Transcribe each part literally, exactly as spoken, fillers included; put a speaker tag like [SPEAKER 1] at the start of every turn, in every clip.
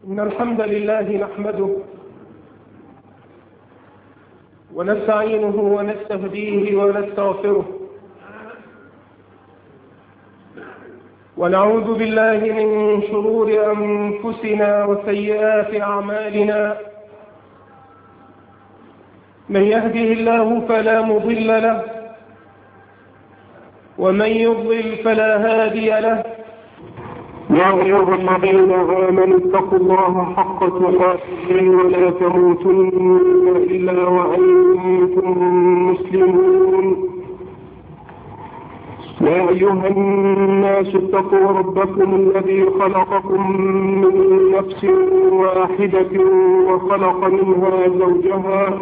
[SPEAKER 1] إن الحمد لله نحمده ونستعينه ونستهديه ونستغفره، ونعوذ بالله من شرور أنفسنا وسيئات أعمالنا. من يهده الله فلا مضل له، ومن يضلل فلا هادي له.
[SPEAKER 2] يا أيها الذين آمنوا اتقوا الله حق تقاته ولا تموتن إلا وأنتم مسلمون. يا أيها الناس اتقوا ربكم الذي خلقكم من نفس واحدة وخلق منها زوجها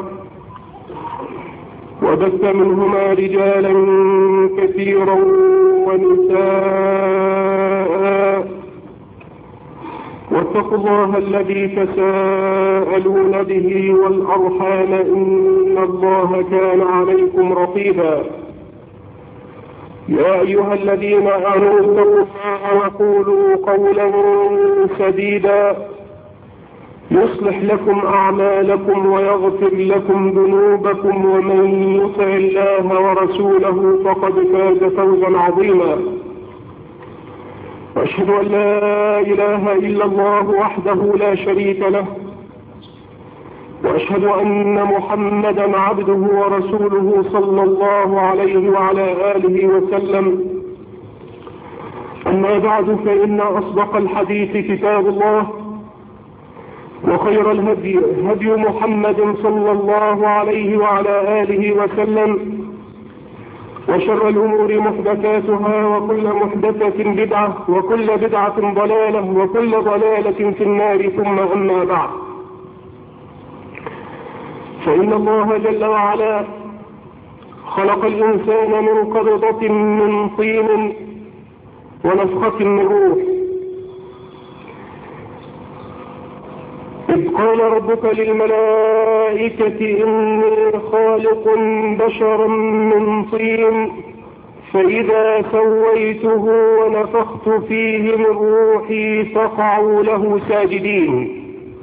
[SPEAKER 2] وبث منهما رجالا كثيرا ونساء، واتقوا الله الذي تساءلون به والأرحام إن الله كان عليكم رقيبا. يا أيها الذين آمنوا اتقوا الله وقولوا قولا سديدا يصلح لكم أعمالكم ويغفر لكم ذنوبكم، ومن يطع الله ورسوله فقد فاز فوزا عظيما. وأشهد أن لا إله إلا الله وحده لا شريك له، وأشهد أن محمدا عبده ورسوله صلى الله عليه وعلى آله وسلم. أما بعد، فإن أصدق الحديث كتاب الله، وخير الهدي هدي محمد صلى الله عليه وعلى آله وسلم، وشر الأمور محدثاتها، وكل محدثة بدعة، وكل بدعة ضلالة، وكل ضلالة في النار. ثم أما بعد، فإن الله جل وعلا خلق الإنسان من قبضة من طين ونفخة من روح. إذ قال ربك للملائكة إني خالق بشرا من طين فإذا سويته ونفخت فيه من روحي فقعوا له ساجدين.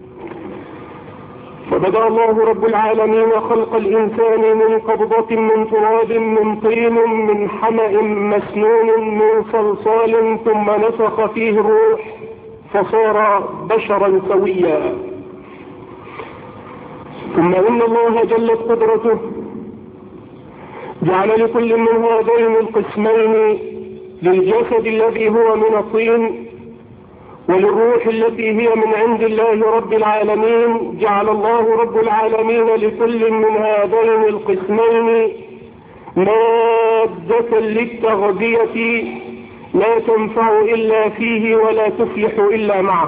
[SPEAKER 2] فبدأ الله رب العالمين خلق الإنسان من قبضة من تراب من طين من حمأ مسنون من صلصال، ثم نفخ فيه الروح فصار بشرا سويا. ثم إن الله جلت قدرته جعل لكل من هذين القسمين، للجسد الذي هو من الطين وللروح التي هي من عند الله رب العالمين، جعل الله رب العالمين لكل من هذين القسمين مادة للتغذية لا تنفع إلا فيه ولا تفلح إلا معه.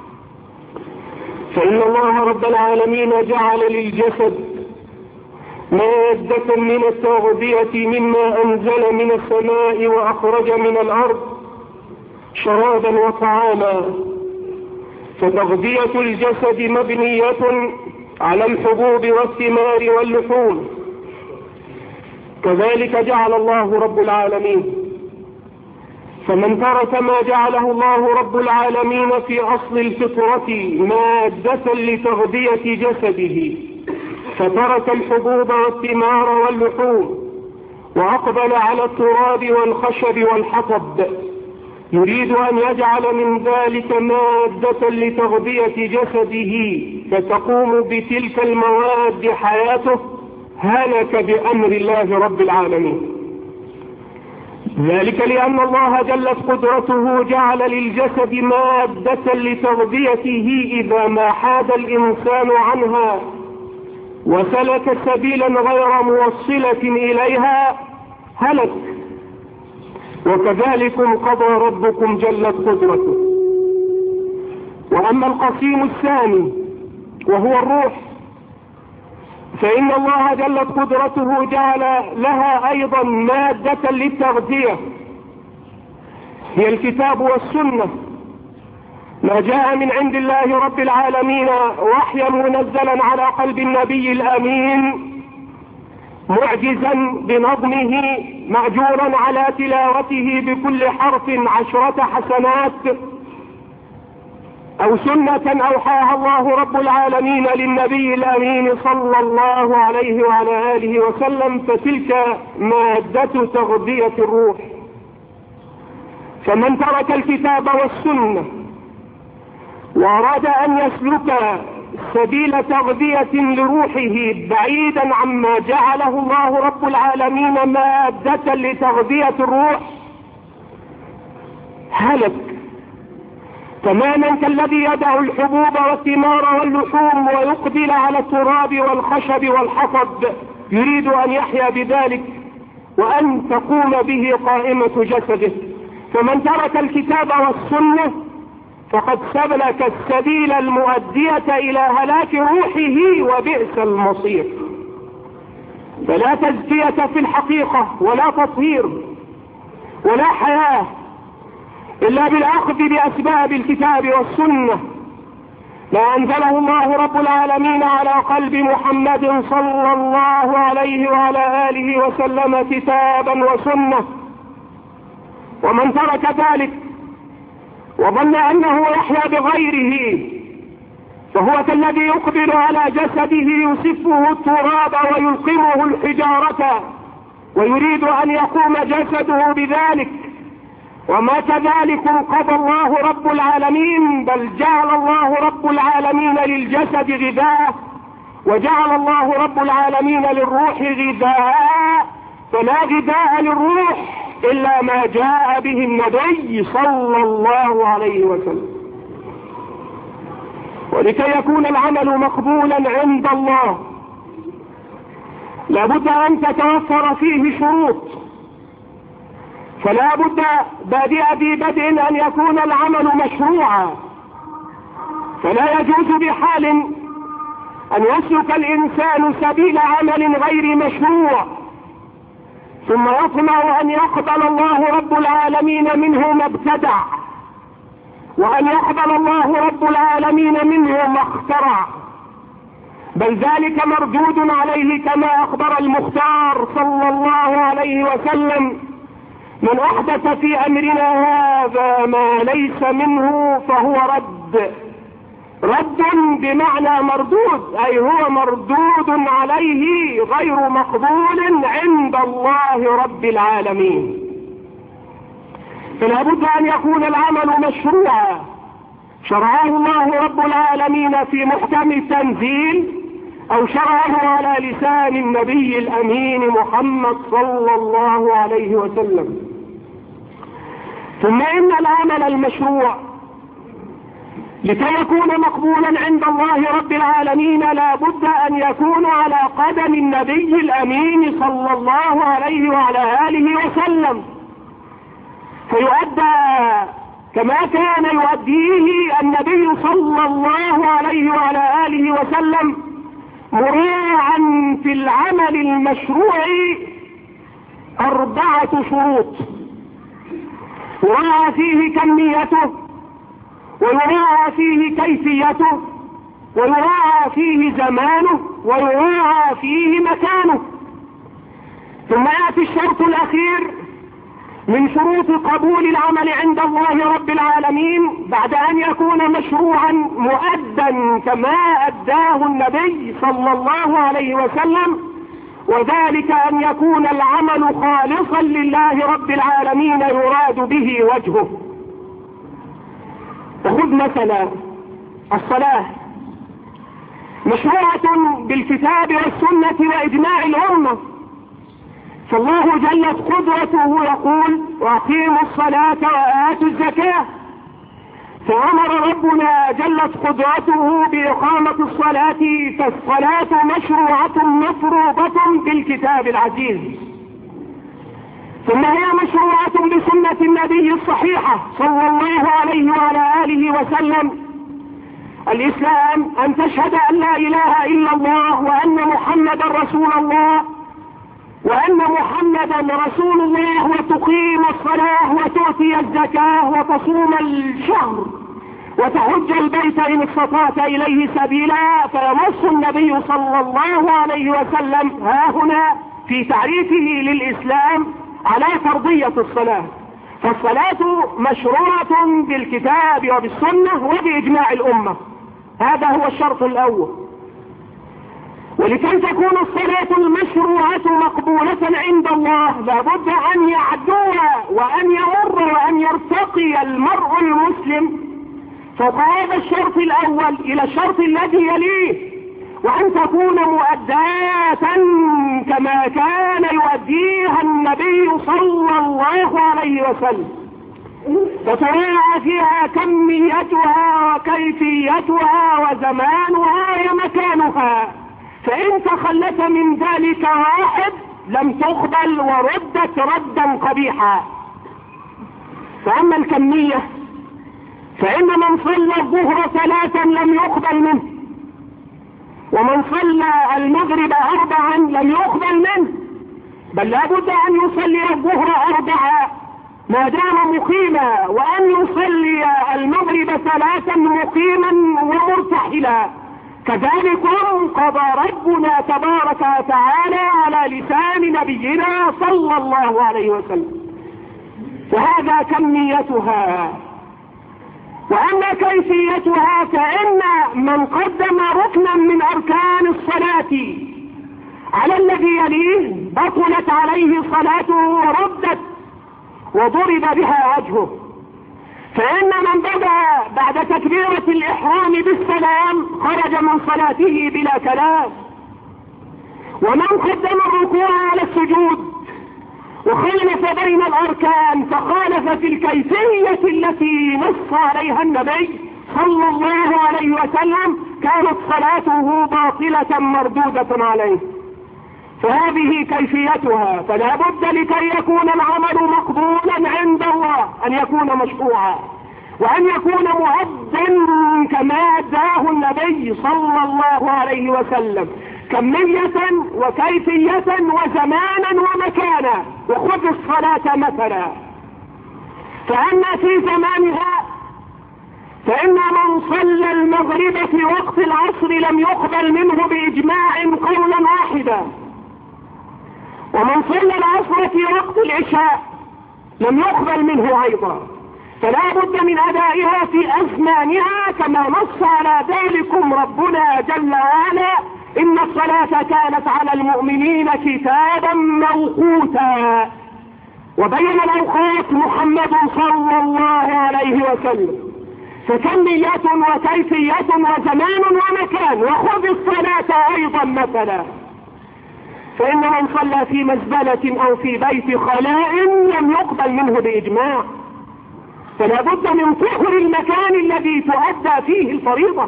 [SPEAKER 2] فإن الله رب العالمين جعل للجسد مادة من التغذية مما أنزل من السماء وأخرج من الأرض شرابا وطعاما. فتغذية الجسد مبنية على الحبوب والثمار واللحوم. كذلك جعل الله رب العالمين. فمن ترك ما جعله الله رب العالمين في أصل الفطرة مادة لتغذية جسده، فترك الحبوب والثمار واللحوم وأقبل على التراب والخشب والحطب، يريد أن يجعل من ذلك مادة لتغذية جسده فتقوم بتلك المواد حياته، هلك بأمر الله رب العالمين. ذلك لأن الله جلت قدرته جعل للجسد مادة لتغذيته، إذا ما حاد الإنسان عنها وسلك سبيلا غير موصلة إليها هلك. وكذلكم قضى ربكم جلت قدرته. وأما القسيم الثاني وهو الروح، فإن الله جلت قدرته جعل لها أيضا مادة للتغذية، هي الكتاب والسنة، ما جاء من عند الله رب العالمين وحيا منزلا على قلب النبي الأمين، معجزا بنظمه، معجورا على تلاوته بكل حرف عشرة حسنات، أو سنة أوحاها الله رب العالمين للنبي الأمين صلى الله عليه وعلى آله وسلم، فتلك مادة تغذية الروح. فمن ترك الكتاب والسنة وأراد أن يسلك سبيل تغذية لروحه بعيدا عما جعله الله رب العالمين مادة لتغذية الروح هلك، تماما كالذي يدع الحبوب والثمار واللحوم ويقبل على التراب والخشب والحطب يريد أن يحيا بذلك وأن تقوم به قائمة جسده. فمن ترك الكتاب والسنة فقد سلك السبيل المؤدية إلى هلاك روحه وبئس المصير. فلا تزكية في الحقيقة ولا تطهير ولا حياة إلا بالأخذ بأسباب الكتاب والسنة، ما أنزله الله رب العالمين على قلب محمد صلى الله عليه وعلى آله وسلم كتابا وسنة. ومن ترك ذلك وظن أنه يحيا بغيره فهو كالذي يقبل على جسده يسفه التراب ويلقمه الحجارة ويريد أن يقوم جسده بذلك، وما كذلك قضى الله رب العالمين، بل جعل الله رب العالمين للجسد غذاء وجعل الله رب العالمين للروح غذاء، فلا غذاء للروح إلا ما جاء به النبي صلى الله عليه وسلم. ولكي يكون العمل مقبولا عند الله لابد أن تتوفر فيه شروط، فلا بد بادئ ذي بدء أن يكون العمل مشروعا، فلا يجوز بحال أن يسلك الإنسان سبيل عمل غير مشروع ثم يطمع أن يقبل الله رب العالمين منه ما ابتدع وأن يقبل الله رب العالمين منه ما اخترع، بل ذلك مردود عليه كما أخبر المختار صلى الله عليه وسلم: من أحدث في أمرنا هذا ما ليس منه فهو رد. رد بمعنى مردود، أي هو مردود عليه غير مقبول عند الله رب العالمين. فلا بد أن يكون العمل مشروعا شرعه الله رب العالمين في محكم التنزيل أو شرعه على لسان النبي الأمين محمد صلى الله عليه وسلم. ثم إن العمل المشروع لكي يكون مقبولا عند الله رب العالمين لا بد أن يكون على قدم النبي الأمين صلى الله عليه وعلى آله وسلم، فيؤدى كما كان يؤديه النبي صلى الله عليه وعلى آله وسلم، مراعا في العمل المشروع أربعة شروط يراعى فيه كميته ويراعى فيه كيفيته ويراعى فيه زمانه ويراعى فيه مكانه. ثم يأتي الشرط الأخير من شروط قبول العمل عند الله رب العالمين بعد أن يكون مشروعا مؤدا كما أداه النبي صلى الله عليه وسلم، وذلك أن يكون العمل خالصا لله رب العالمين يراد به وجهه. خذ مثلا الصلاة، مشروعة بالكتاب والسنة وإجماع الأمة، فالله جلت قدرته يقول: وأقيموا الصلاة وآتوا الزكاة، فأمر ربنا جلت قدرته بإقامة الصلاة، فالصلاة مشروعة مفروضة بالكتاب العزيز. ثم هي مشروعة بسنة النبي الصحيحة صلى الله عليه وعلى آله وسلم. الإسلام أن تشهد أن لا إله إلا الله وأن محمدا رسول الله وأن محمدا رسول الله، وتقيم الصلاة وتؤتي الزكاة وتصوم الشهر وتحج البيت إن استطعت إليه سبيلا. فينص النبي صلى الله عليه وسلم ها هنا في تعريفه للإسلام على فرضية الصلاة. فالصلاة مشروعة بالكتاب وبالسنة وبإجماع الأمة، هذا هو الشرط الأول. ولكي تكون الصلاة المشروعة مقبولة عند الله لابد أن يعدو وأن يمر وأن يرتقي المرء المسلم فوق هذا الشرط الأول إلى الشرط الذي يليه، وأن تكون مؤداة كما كان يؤديها النبي صلى الله عليه وسلم، فتراعى فيها كميتها وكيفيتها وزمانها ومكانها، فإن تخلت من ذلك واحد لم تقبل وردت ردا قبيحا. فأما الكمية فإن من صلى الظهر ثلاثا لم يقبل منه، ومن صلى المغرب أربعا لم يقبل منه، بل لابد أن يصلي الظهر أربعا ما دام مقيما، وأن يصلي المغرب ثلاثا مقيما ومرتحلا. كذلك قضى ربنا تبارك وتعالى على لسان نبينا صلى الله عليه وسلم، وهذا كميتها. وأما كيفيتها فإن من قدم ركنا من أركان الصلاة على الذي يليه بطلت عليه صلاته وردت وضرب بها وجهه. فإن من بدأ بعد تكبيرة الإحرام بالسلام خرج من صلاته بلا كلام، ومن قدم الركوع على السجود وخالف بين الأركان فخالف في الكيفية التي نص عليها النبي صلى الله عليه وسلم كانت صلاته باطلة مردودة عليه. فهذه كيفيتها، فلا بد لكي يكون العمل مقبولا عند الله أن يكون مشروعا، وأن يكون مؤدا كما أداه النبي صلى الله عليه وسلم كمية وكيفية وزمانا ومكانا. وخذ الصلاة مثلا، فأما في زمانها فإن من صلى المغرب في وقت العصر لم يقبل منه بإجماع قولا واحدا، ومن صلى العصر في وقت العشاء لم يقبل منه أيضا، فلا بد من أدائها في أزمانها كما نص على ذلكم ربنا جل وعلا: إن الصلاة كانت على المؤمنين كتابا موقوتا. وبين الأوقات محمد صلى الله عليه وسلم، فكمية وكيفية وزمان ومكان. وخذ الصلاة أيضا مثلا، فإن من صلى في مزبلة أو في بيت خلاء لم يقبل منه بإجماع، فلا بد من طهر المكان الذي تؤدى فيه الفريضة.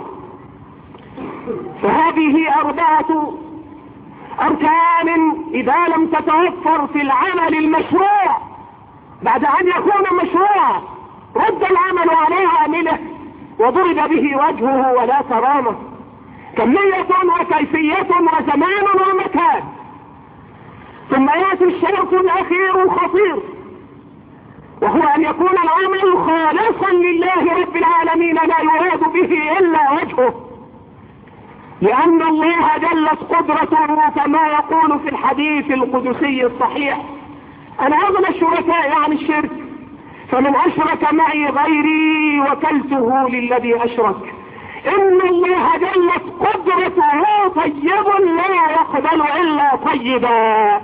[SPEAKER 2] فهذه أربعة أركان إذا لم تتوفر في العمل المشروع بعد أن يكون مشروعا رد العمل على عامله وضرب به وجهه ولا كرامة. كمية وكيفية وزمان ومكان. ثم يأتي الشرط الأخير الخطير، وهو أن يكون العمل خالصا لله رب العالمين لا يراد به إلا وجهه، لأن الله جلت قدرته كما يقول في الحديث القدسي الصحيح: أنا أغنى الشركاء عن الشرك، فمن أشرك معي غيري وكلته للذي أشرك. إن الله جلت قدرته طيب لا يقبل إلا طيبا.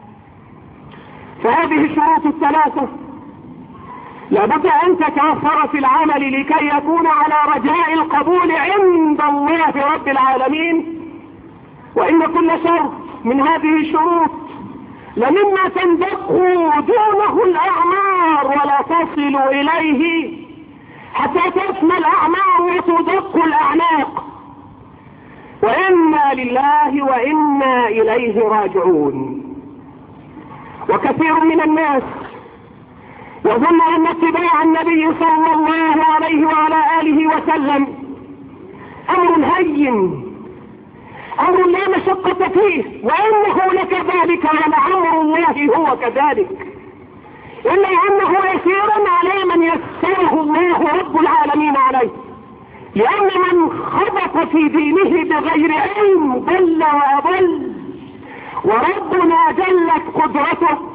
[SPEAKER 2] فهذه الشروط الثلاثة لابد أن تتوفر في العمل لكي يكون على رجاء القبول عند الله رب العالمين. وإن كل شرط من هذه الشروط لمما تندق دونه الأعمار ولا تصل إليه حتى تسمى الأعمار وتدق الأعناق. وإنا لله وإنا إليه راجعون. وكثير من الناس يظن أن اتباع النبي صلى الله عليه وعلى آله وسلم أمر هين، أمر لا مشقة فيه، وإنه لكذلك ولعمر الله هو كذلك، إلا أنه يسير على من يسره الله رب العالمين عليه. لأن من خبط في دينه بغير علم ضل وأضل، وربنا جلت قدرته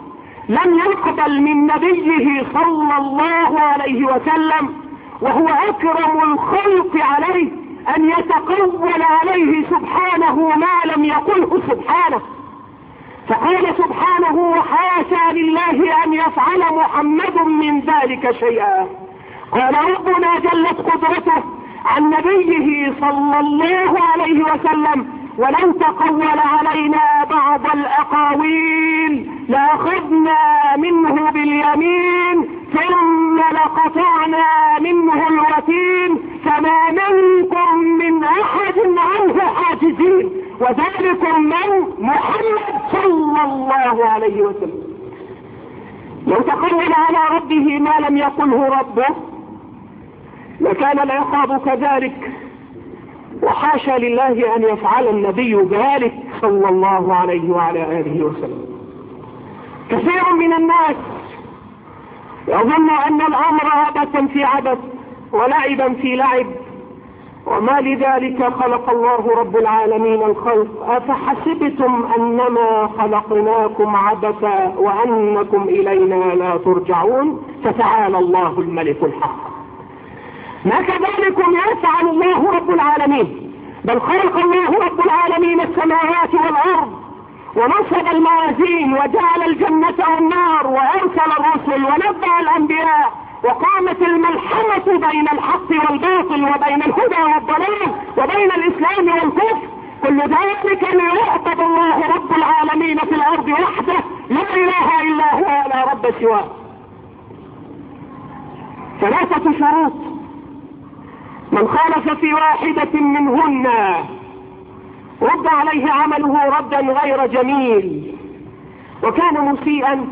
[SPEAKER 2] لم يقبل من نبيه صلى الله عليه وسلم وهو أكرم الخلق عليه أن يتقول عليه سبحانه ما لم يقله سبحانه. فقال سبحانه وحاشا لله أن يفعل محمد من ذلك شيئا. قال ربنا جلت قدرته عن نبيه صلى الله عليه وسلم: ولو تقول علينا بعض الأقاويل لأخذنا منه باليمين ثم لقطعنا منه الوتين فما منكم من أحد عنه حاجزين. وذلكم من محمد صلى الله عليه وسلم. لو تقول على ربه ما لم يقله ربه لكان العقاب كذلك، وحاشا لله أن يفعل النبي ذلك صلى الله عليه وعلى آله وسلم. كثير من الناس يظن أن الأمر عبثا في عبث ولعبا في لعب، وما لذلك خلق الله رب العالمين الخلق. أفحسبتم أنما خلقناكم عبثا وأنكم إلينا لا ترجعون. فتعالى الله الملك الحق. ما كذلكم يفعل الله رب العالمين، بل خلق الله رب العالمين السماوات والأرض ونصب الموازين وجعل الجنة والنار وأرسل الرسل ونبأ الأنبياء وقامت الملحمة بين الحق والباطل وبين الهدى والضلال وبين الإسلام والكفر. كل ذلك ليعبد الله رب العالمين في الأرض وحده لا إله إلا هو ولا رب سواه. ثلاثة شروط من خالف في واحدة منهن رد عليه عمله ردا غير جميل وكان مسيئا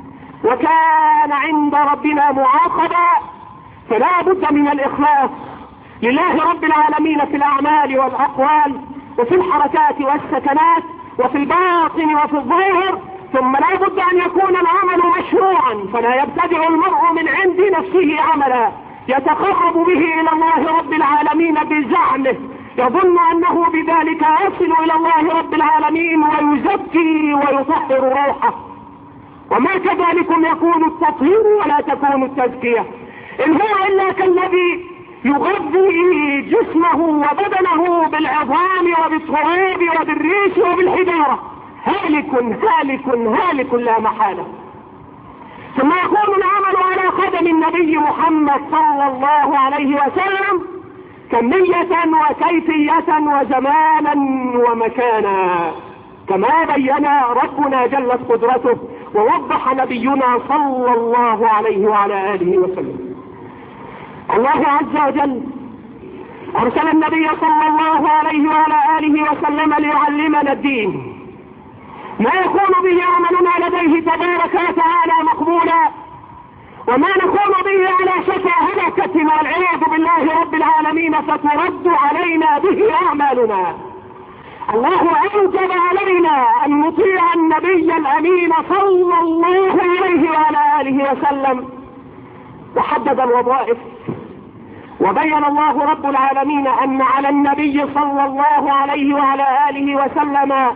[SPEAKER 2] وكان عند ربنا معاقبا. فلا بد من الإخلاص لله رب العالمين في الأعمال والأقوال وفي الحركات والسكنات وفي الباطن وفي الظاهر. ثم لا بد أن يكون العمل مشروعا، فلا يبتدع المرء من عند نفسه عملا يتقرب به إلى الله رب العالمين بزعمه، يظن أنه بذلك يصل إلى الله رب العالمين ويزكي ويطهر روحه. وما كذلك يكون التطهير ولا تكون التزكية، إن هو إلا كالذي يغذي جسمه وبدنه بالعظام وبالتراب وبالريش وبالحجارة، هالك هالك هالك لا محالة. ثم يكون العمل على قدم النبي محمد صلى الله عليه وسلم كمية وكيفية وزمانا ومكانا كما بين ربنا جلت قدرته ووضح نبينا صلى الله عليه وعلى آله وسلم. الله عز وجل أرسل النبي صلى الله عليه وعلى آله وسلم ليعلمنا الدين، ما يكون به عملنا لديه تبارك وتعالى مقبولا، وما نكون به على شفا هلكة والعياذ بالله رب العالمين فترد علينا به أعمالنا. الله أوجب علينا أن نطيع النبي الأمين صلى الله عليه وعلى آله وسلم وحدد الوظائف. وبين الله رب العالمين أن على النبي صلى الله عليه وعلى آله وسلم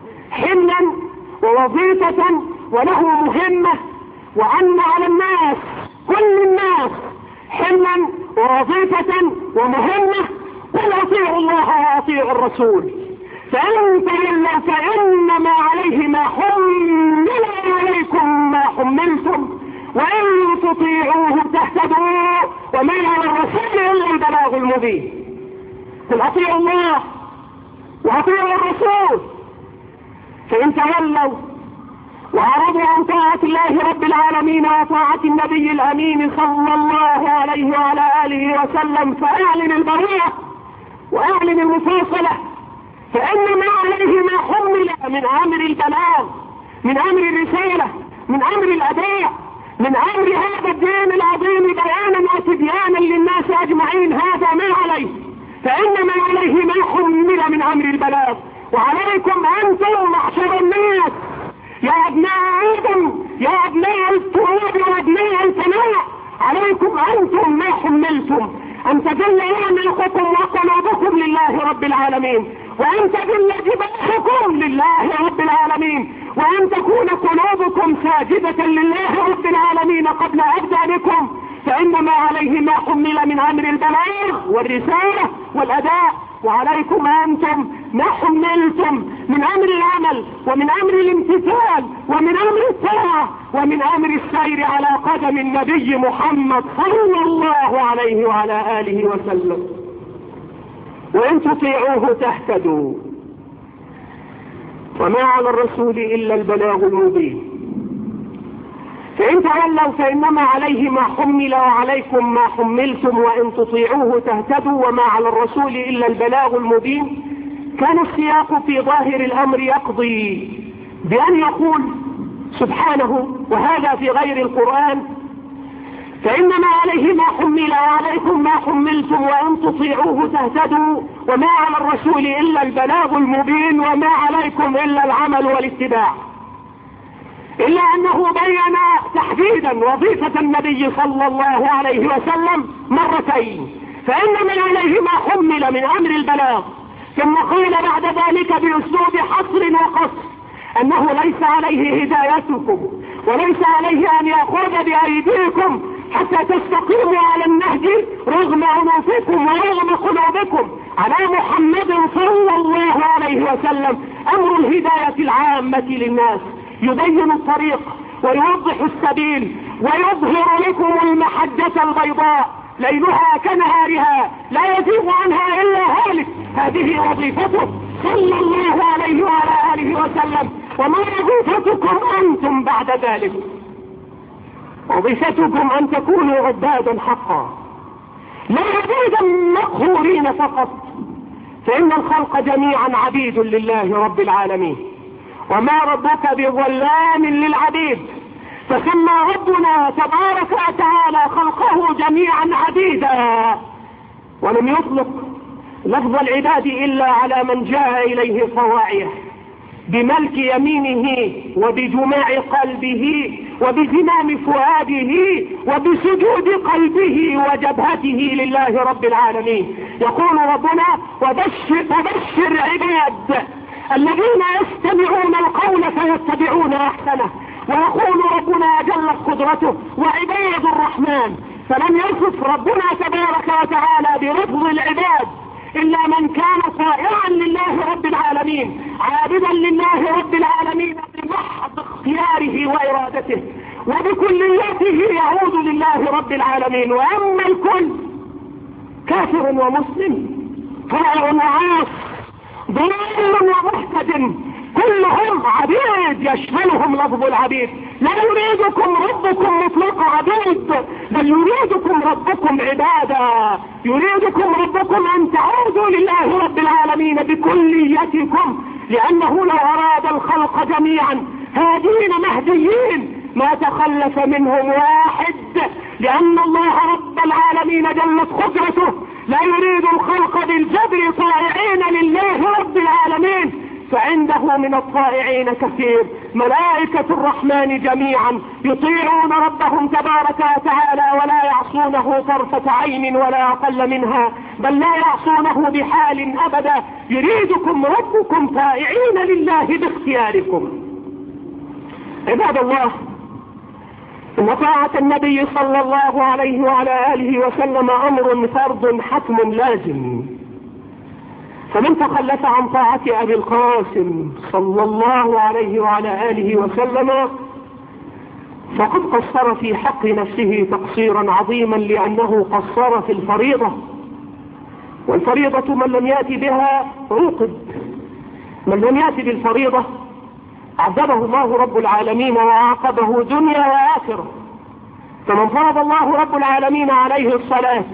[SPEAKER 2] حملا ووظيفة وله مهمة، وأن على الناس كل الناس حملا ووظيفة ومهمة. قل أطيعوا الله وأطيعوا الرسول فإن تولوا فإنما عليه ما حمل عليكم ما حملتم وإن تطيعوه تهتدوا وما على الرسول إلا البلاغ المبين. قل أطيعوا الله وأطيعوا الرسول فإن تولوا وأعرضوا عن طاعة الله رب العالمين وطاعة النبي الأمين صلى الله عليه وعلى آله وسلم فأعلن البراءة وأعلن المفاصلة، فإنما عليه ما حمل من أمر البلاغ، من أمر الرسالة، من أمر الأداء، من أمر هذا الدين العظيم بيانا وتبيانا للناس أجمعين. هذا ما عليه، فإنما عليه ما حمل من أمر البلاغ. وعليكم أنتم معشر الناس يا أبناء آدم يا أبناء التراب وأبناء الفناء، عليكم أنتم ما حملتم، أن تدل أعناقكم وقلوبكم لله رب العالمين، وأن تدل جباهكم لله رب العالمين، وأن تكون قلوبكم ساجدة لله رب العالمين قبل أبدانكم، فإنما عليه ما حمل من أمر البلاغ والرسالة والأداء، وعليكم أنتم ما حملتم من أمر العمل ومن أمر الامتثال ومن أمر الطاعة ومن أمر السير على قدم النبي محمد صلى الله عليه وعلى آله وسلم. وإن تطيعوه تهتدوا، وما على الرسول إلا البلاغ المبين. فإن تولوا فإنما عليه ما حمل وعليكم ما حملتم وإن تطيعوه تهتدوا وما على الرسول إلا البلاغ المبين. كان السياق في ظاهر الأمر يقضي بأن يقول سبحانه، وهذا في غير القرآن: فإنما عليه ما حمل وعليكم ما حملتم وإن تطيعوه تهتدوا وما على الرسول إلا البلاغ المبين وما عليكم إلا العمل والاتباع. إلا أنه بين تحديدا وظيفة النبي صلى الله عليه وسلم مرتين: فإنما عليه ما حمل من أمر البلاغ، ثم قال بعد ذلك بأسلوب حصر وقصر أنه ليس عليه هدايتكم وليس عليه أن يأخذ بأيديكم حتى تستقيموا على النهج رغم أنوفكم ورغم قلوبكم على محمد صلى الله عليه وسلم. أمر الهداية العامة للناس، يبين الطريق ويوضح السبيل ويظهر لكم المحجة البيضاء ليلها كنهارها لا يزيغ عنها إلا هالك. هذه وظيفته صلى الله عليه وعلى آله وسلم. وما وظيفتكم أنتم بعد ذلك؟ وظيفتكم أن تكونوا عبادا حقا، لا عبيدا مقهورين فقط، فإن الخلق جميعا عبيد لله رب العالمين، وما ربك بظلام للعبيد. فسمى ربنا تبارك وتعالى خلقه جميعا عبيدا، ولم يطلق لفظ العباد إلا على من جاء إليه طواعيه بملك يمينه وبجماع قلبه وبزمام فؤاده وبسجود قلبه وجبهته لله رب العالمين. يقول ربنا: وبشر, وبشر عباد الذين يستمعون القول فيتبعون أحسنه. ويقول ربنا جلت قدرته: وعباد الرحمن. فلم يصف ربنا تبارك وتعالى برفض العباد إلا من كان طائعا لله رب العالمين، عابدا لله رب العالمين بمحض اختياره وإرادته، وبكليته يعود لله رب العالمين. وأما الكل كافر ومسلم، طائع وعاص، ضال ومهتد، كلهم عبيد يشملهم لفظ العبيد. لا يريدكم ربكم مطلق عبيد، بل يريدكم ربكم عبادا، يريدكم ربكم أن تعودوا لله رب العالمين بكليتكم، لأنه لو أراد الخلق جميعا هادين مهديين ما تخلف منهم واحد، لأن الله رب العالمين جلت قدرته لا يريد الخلق بالجبر طائعين لله رب العالمين، فعنده من الطائعين كثير. ملائكة الرحمن جميعا يطيعون ربهم تبارك وتعالى ولا يعصونه طرفة عين ولا أقل منها، بل لا يعصونه بحال أبدا. يريدكم ربكم طائعين لله باختياركم. عباد الله، إن طاعة النبي صلى الله عليه وعلى آله وسلم أمر فرض حتم لازم، فمن تخلف عن طاعة أبي القاسم صلى الله عليه وعلى آله وسلم فقد قصر في حق نفسه تقصيرا عظيما، لأنه قصر في الفريضة، والفريضة من لم يأتي بها عوقب. من لم يأتي بالفريضة عذبه الله رب العالمين وعاقبه دنيا وآخرة. فمن فرض الله رب العالمين عليه الصلاة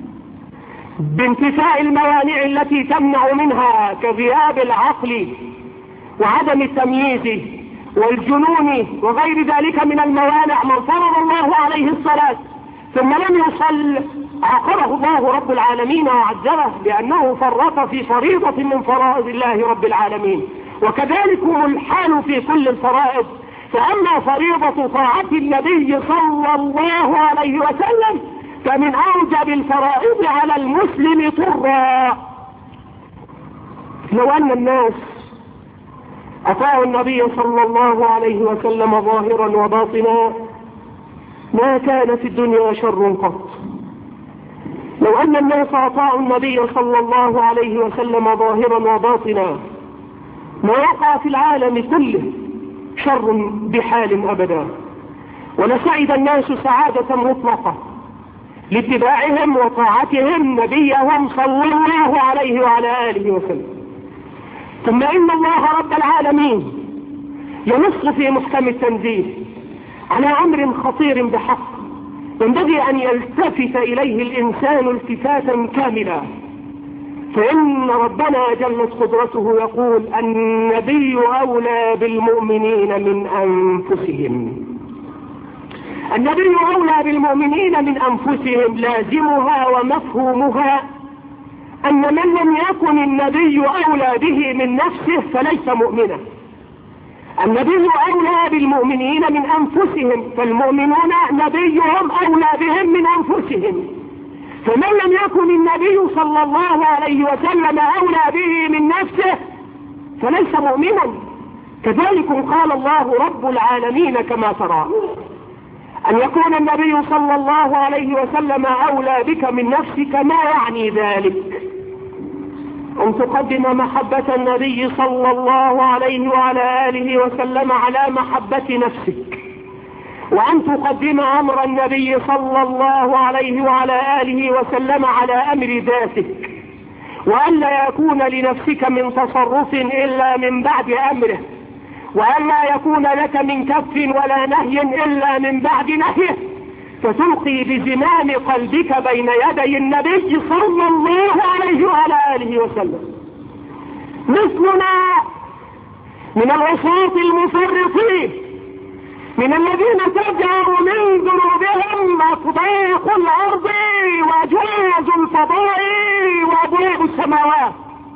[SPEAKER 2] بانتفاء الموانع التي تمنع منها كغياب العقل وعدم التمييز والجنون وغير ذلك من الموانع، من فرض الله عليه الصلاة ثم لم يصل عاقبه الله رب العالمين وعذبه لأنه فرط في فريضة من فرائض الله رب العالمين. وكذلك الحال في كل الفرائض. فأما فريضة طاعة النبي صلى الله عليه وسلم فمن أوجب الفرائض على المسلم طرا. لو أن الناس أطاعوا النبي صلى الله عليه وسلم ظاهرا وباطنا ما كان في الدنيا شر قط. لو أن الناس أطاعوا النبي صلى الله عليه وسلم ظاهرا وباطنا ما وقع في العالم كله شر بحال أبدا، ولسعد الناس سعادة مطلقة لاتباعهم وطاعتهم نبيهم صلى الله عليه وعلى آله وسلم. ثم إن الله رب العالمين ينص في محكم التنزيل على أمر خطير بحق ينبغي أن يلتفت إليه الإنسان التفاتا كاملا. فإن ربنا جلت قدرته يقول النبي أولى بالمؤمنين من أنفسهم. النبي أولى بالمؤمنين من أنفسهم لازمها ومفهومها أن من لم يكن النبي أولى به من نفسه فليس مؤمنا. النبي أولى بالمؤمنين من أنفسهم، فالمؤمنون نبيهم أولى بهم من أنفسهم. فمن لم يكن النبي صلى الله عليه وسلم أولى به من نفسه فليس مؤمنا. كذلك قال الله رب العالمين كما ترى أن يكون النبي صلى الله عليه وسلم أولى بك من نفسك ما يعني ذلك؟ أن تقدم محبة النبي صلى الله عليه وعلى آله وسلم على محبة نفسك، وأن تقدم أمر النبي صلى الله عليه وعلى آله وسلم على أمر ذاتك، وأن لا يكون لنفسك من تصرف إلا من بعد أمره، وأن لا يكون لك من كف ولا نهي إلا من بعد نهيه، فتلقي بزمام قلبك بين يدي النبي صلى الله عليه وعلى آله وسلم. مثلنا من العصاة المفرطين، من الذين تجعر من ذنوبهم أطباق الأرض وأجواز الفضاء وأبواب السماوات،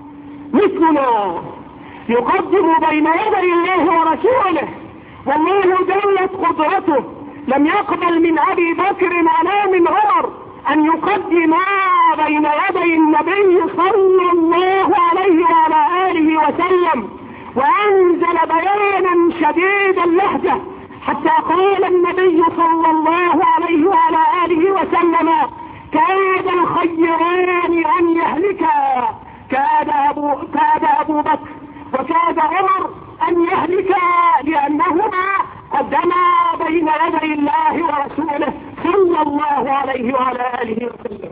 [SPEAKER 2] مثلنا يقدم بين يدي الله ورسوله والله جلت قدرته لم يقبل من أبي بكر ولا من عمر أن يقدم بين يدي النبي صلى الله عليه وعلى آله وسلم، وأنزل بيانا شديد اللهجة حتى قال النبي صلى الله عليه وعلى آله وسلم كاد الخيران أن يهلكا، كاد أبو, كاد أبو بكر وكاد عمر أن يهلكا لأنهما قدما بين يدي الله ورسوله صلى الله عليه وعلى آله وسلم.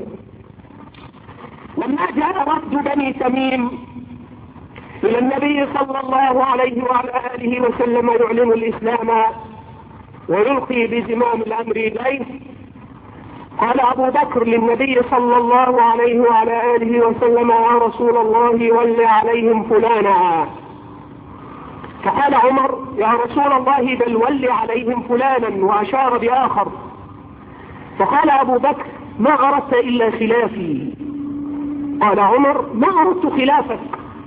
[SPEAKER 2] لما جاء رد بني تميم إلى النبي صلى الله عليه وعلى آله وسلم يعلن الإسلام ويلقي بزمام الأمر إليه، قال أبو بكر للنبي صلى الله عليه وعلى آله وسلم يا رسول الله ول عليهم فلانا. فقال عمر يا رسول الله بل ول عليهم فلانا، وأشار بآخر. فقال أبو بكر ما أردت إلا خلافي. قال عمر ما أردت خلافك.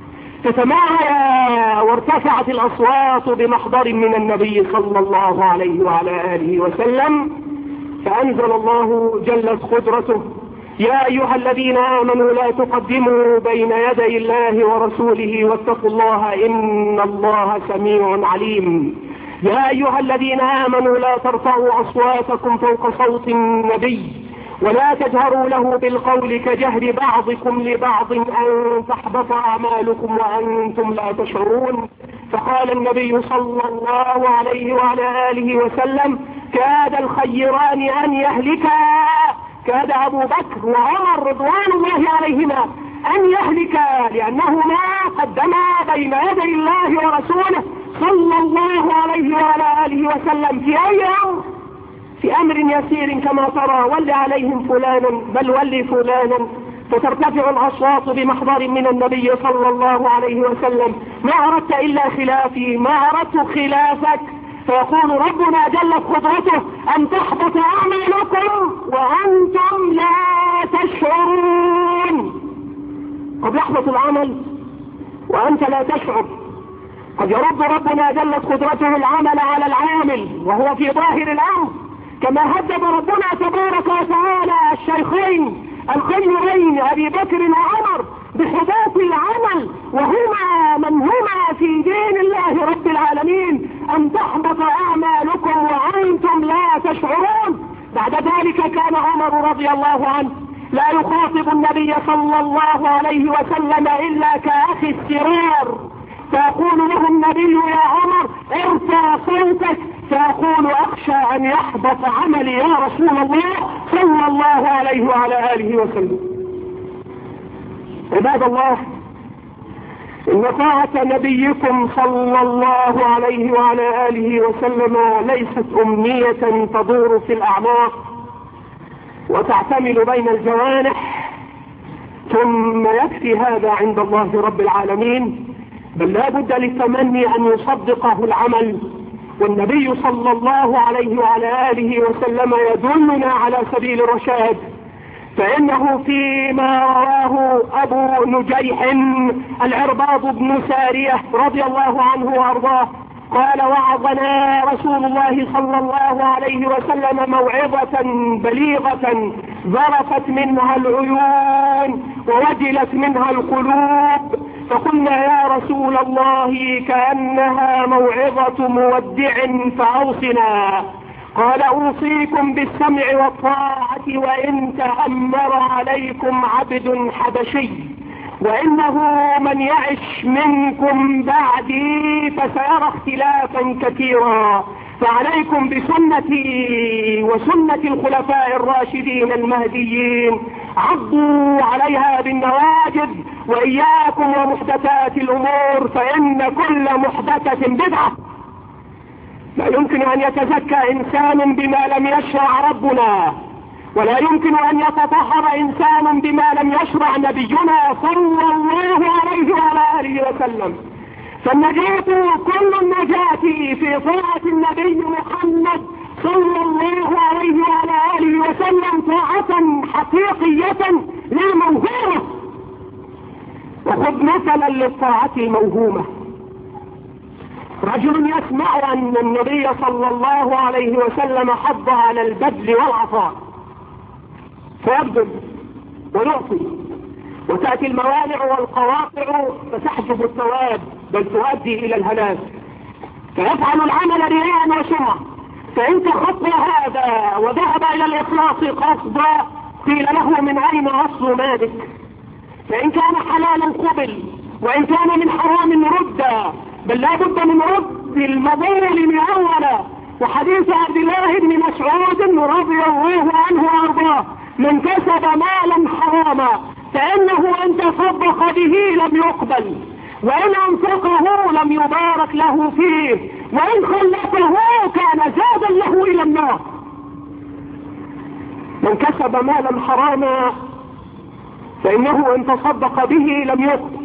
[SPEAKER 2] فتماهى وارتفعت الأصوات بمحضر من النبي صلى الله عليه وعلى آله وسلم، فأنزل الله جلت قدرته يا أيها الذين آمنوا لا تقدموا بين يدي الله ورسوله واتقوا الله إن الله سميع عليم. يا أيها الذين آمنوا لا ترفعوا أصواتكم فوق صوت النبي ولا تجهروا له بالقول كجهر بعضكم لبعض أن تحبط أعمالكم وأنتم لا تشعرون. فقال النبي صلى الله عليه وعلى آله وسلم كاد الخيران أن يهلكا، كاد أبو بكر وعمر رضوان الله عليهما أن يهلكا لأنهما قدما بين يدي الله ورسوله صلى الله عليه وعلى آله وسلم في أي أمر؟ في أمر يسير كما ترى ول عليهم فلانا بل ول فلانا، فترتفع الأصوات بمحضر من النبي صلى الله عليه وسلم ما أردت إلا خلافي، ما أردت خلافك. فيقول ربنا جلت قدرته أن تحبط أعمالكم وأنتم لا تشعرون. قد يحبط العمل وأنت لا تشعر. قد يرد ربنا جلت قدرته العمل على العامل وهو في ظاهر الأمر، كما هدد ربنا تبارك وتعالى الشيخين الخيرين أبي بكر وعمر بحبوط العمل وهما من هما في دين الله رب العالمين أن تحبط أعمالكم وأنتم لا تشعرون. بعد ذلك كان عمر رضي الله عنه لا يخاطب النبي صلى الله عليه وسلم إلا كأخي السرار، فيقول له النبي يا عمر ارفع صوتك، فيقول أخشى أن يحبط عملي يا رسول الله صلى الله عليه وعلى آله وسلم. عباد الله، إن طاعة نبيكم صلى الله عليه وعلى آله وسلم ليست أمنية تدور في الأعماق وتعتمل بين الجوانح ثم يكفي هذا عند الله رب العالمين، بل لا بد للتمني أن يصدقه العمل. والنبي صلى الله عليه وعلى آله وسلم يدلنا على سبيل الرشاد، فإنه فيما رواه أبو نجيح العرباض بن سارية رضي الله عنه وأرضاه قال وعظنا رسول الله صلى الله عليه وسلم موعظة بليغة ذرفت منها العيون ووجلت منها القلوب، فقلنا يا رسول الله كأنها موعظة مودع فأوصنا. قال أوصيكم بالسمع والطاعة وإن تأمر عليكم عبد حبشي، وإنه من يعش منكم بعدي فسيرى اختلافا كثيرا، فعليكم بسنتي وسنة الخلفاء الراشدين المهديين، عضوا عليها بالنواجذ، وإياكم ومحدثات الأمور فإن كل محدثة بدعة. لا يمكن أن يتزكى إنسان بما لم يشرع ربنا، ولا يمكن أن يتطهر إنسان بما لم يشرع نبينا صلى الله عليه وعلى آله وسلم. فالنجاة كل النجاة في طاعة النبي محمد صلى الله عليه وعلى آله وسلم طاعة حقيقية لا موهومة. وخذ مثلا للطاعة الموهومة، رجل يسمع أن النبي صلى الله عليه وسلم حض على البذل والعطاء فيبذل ويعطي، وتأتي الموانع والقواطع فتحجب الثواب بل تؤدي إلى الهلاك، فيفعل العمل رياء وسمعة. فإن تخطى هذا وذهب إلى الإخلاص قصدا قيل له من أين أصل مالك؟ فإن كان حلالا قبل، وإن كان من حرام رد، بل لا بد من رد المظالم أولا. وحديث عبد الله بن مسعود رضي الله عنه وارضاه من كسب مالا حراما فإنه إن تصدق به لم يقبل، وإن أنفقه لم يبارك له فيه، وإن خلفه كان زادا له إلى النار. من كسب مالا حراما فإنه إن تصدق به لم يقبل،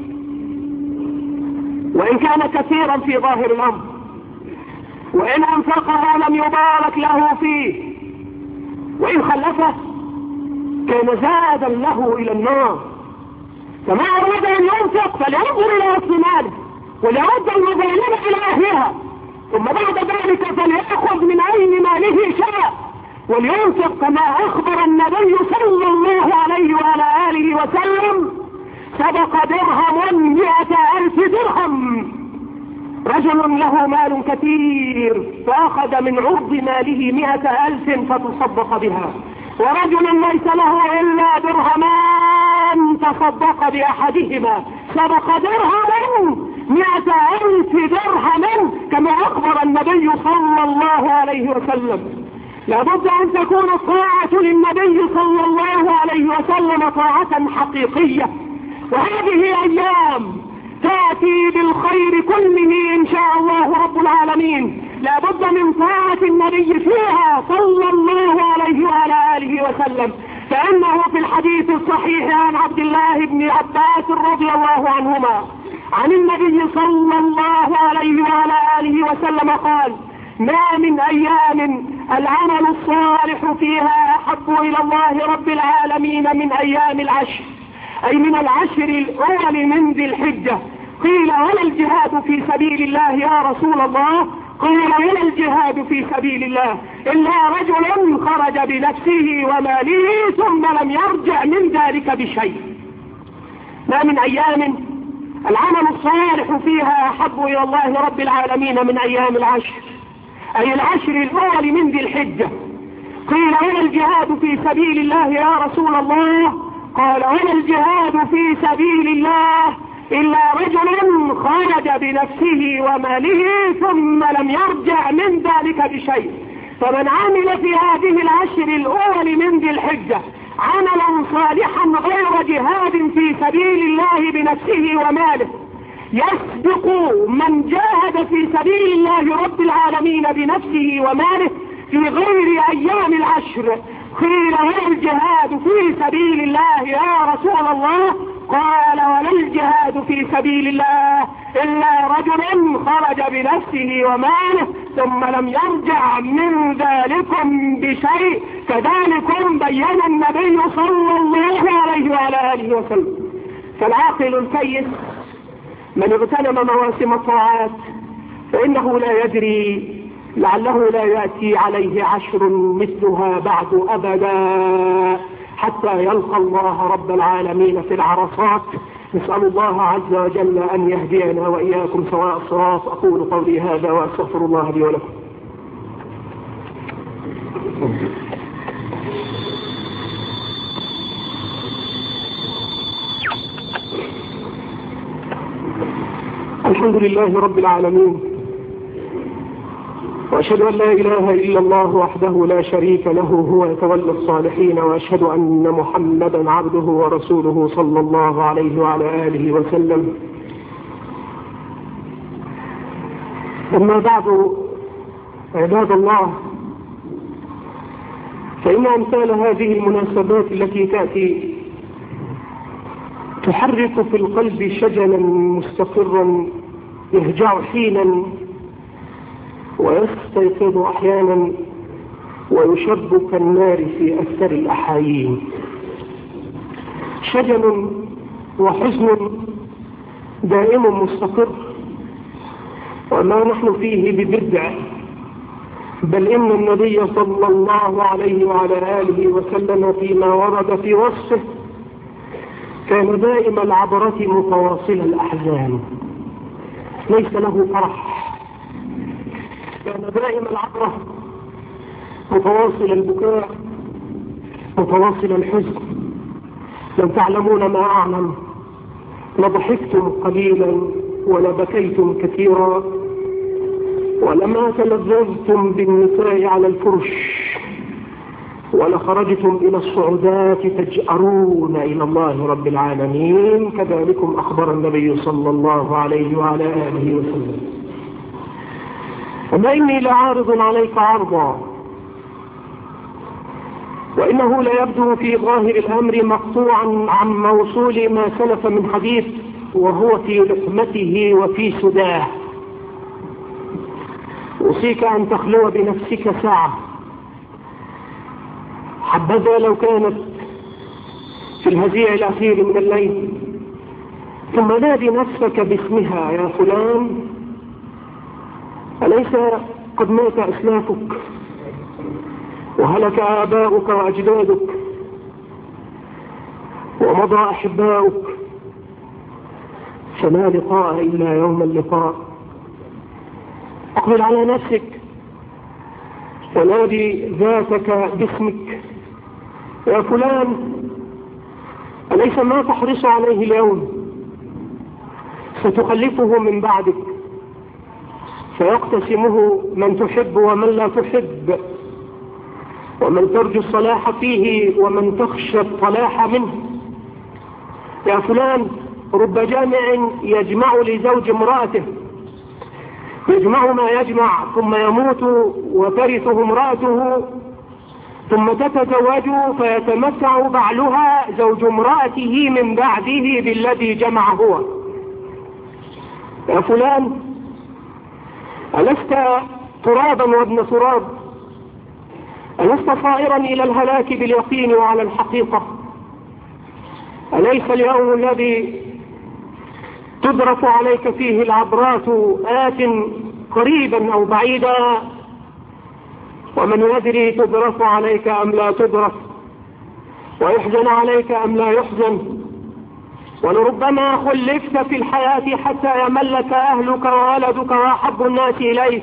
[SPEAKER 2] وإن كان كثيرا في ظاهر الأمر، وإن أنفقه لم يبارك له فيه، وإن خلفه كان زادا له إلى النار. فما أراد أن ينفق فلينظر إلى أصل ماله وليرد المظالم إلى أهلها، ثم بعد ذلك فليأخذ من أين ماله شاء ولينفق كما أخبر النبي صلى الله عليه وعلى آله وسلم سبق درهم مئة ألف درهم. رجل له مال كثير فأخذ من عرض ماله مئة ألف فتصدق بها، ورجل ليس له إلا درهمان تصدق بأحدهما سبق درهم مئة ألف درهم كما أخبر النبي صلى الله عليه وسلم. لابد أن تكون الطاعة للنبي صلى الله عليه وسلم طاعة حقيقية، وهذه أيام تأتي بالخير كله إن شاء الله رب العالمين. لابد من طاعة النبي فيها صلى الله عليه وعلى آله وسلم، فإنه في الحديث الصحيح عن عبد الله بن عباس رضي الله عنهما عن النبي صلى الله عليه وعلى آله وسلم قال: ما من أيام العمل الصالح فيها أحب إلى الله رب العالمين من أيام العشر، أي من العشر الأول من ذي الحجة. قيل: ولا الجهاد في سبيل الله يا رسول الله؟ قال: ولا الجهاد في سبيل الله إلا رجل خرج بنفسه وماله ثم لم يرجع من ذلك بشيء. ما من أيام العمل الصالح فيها أحب إلى الله رب العالمين من أيام العشر، أي العشر الأول من ذي الحجة. قيل ولا الجهاد في سبيل الله يا رسول الله؟ قال ولا الجهاد في سبيل الله إلا رجل خرج بنفسه وماله ثم لم يرجع من ذلك بشيء. فمن عمل في هذه العشر الأول من ذي الحجة عملا صالحا غير جهاد في سبيل الله بنفسه وماله يسبق من جاهد في سبيل الله رب العالمين بنفسه وماله في غير أيام العشر. قيل ولا الجهاد في سبيل الله يا رسول الله؟ قال ولا الجهاد في سبيل الله إلا رجل خرج بنفسه وماله ثم لم يرجع من ذلكم بشيء. كذلكم بين النبي صلى الله عليه وعلى آله وسلم. فالعاقل الكيس من اغتنم مواسم الطاعات فإنه لا يدري لعله لا يأتي عليه عشر مثلها بعد أبدا حتى يلقى الله رب العالمين في العرصات. نسأل الله عز وجل أن يهدينا وإياكم سواء الصراط. أقول قولي هذا وأستغفر الله لي ولكم. الحمد لله رب العالمين، وأشهد أن لا إله إلا الله وحده لا شريك له هو يتولى الصالحين، وأشهد أن محمدا عبده ورسوله صلى الله عليه وعلى آله وسلم. أما بعد عباد الله، فإن أمثال هذه المناسبات التي تأتي تحرك في القلب شجنا مستقرا يهجع حينا ويستيقظ أحيانا ويشب كالنار في أكثر الأحايين. شجن وحزن دائم مستقر، وما نحن فيه ببدع، بل إن النبي صلى الله عليه وعلى آله وسلم فيما ورد في وصفه كان دائم العبرة متواصل الأحزان، ليس له فرح، كان دائم العبرة متواصل البكاء متواصل الحزن. لو تعلمون ما أعلم لضحكتم قليلا ولبكيتم كثيرا، ولما تلذذتم بالنساء على الفرش ولخرجتم إلى الصعودات تجأرون إلى الله رب العالمين. كذلكم أخبر النبي صلى الله عليه وعلى آله وسلم. أما إني لعارض عليك عرضا، وإنه لا يبدو في ظاهر الأمر مقطوعا عن موصول ما سلف من حديث، وهو في لحمته وفي سداه. أوصيك أن تخلو بنفسك ساعة، حبذا لو كانت في الهزيع الأخير من الليل، ثم نادي نفسك باسمها: يا فلان، أليس قد مات أسلافك وهلك آباؤك وأجدادك ومضى أحباؤك، فما لقاء إلا يوم اللقاء. أقبل على نفسك ونادي ذاتك باسمك: يا فلان، أليس ما تحرص عليه اليوم ستخلفه من بعدك، فيقتسمه من تحب ومن لا تحب، ومن ترجو الصلاح فيه ومن تخشى الصلاح منه. يا فلان، رب جامع يجمع لزوج امرأته، يجمع ما يجمع ثم يموت وترثه امرأته، ثم تتزوج فيتمتع بعلها زوج امرأته من بعده بالذي جمع هو. يا فلان، ألست ترابا وابن تراب؟ ألست صائرا إلى الهلاك باليقين وعلى الحقيقة؟ أليس اليوم الذي تدرس عليك فيه العبرات آت قريبا أو بعيدا؟ ومن يدري تدرس عليك أم لا تدرس، ويحزن عليك أم لا يحزن؟ ولربما خلفت في الحياة حتى يملك أهلك وولدك وأحب الناس إليك،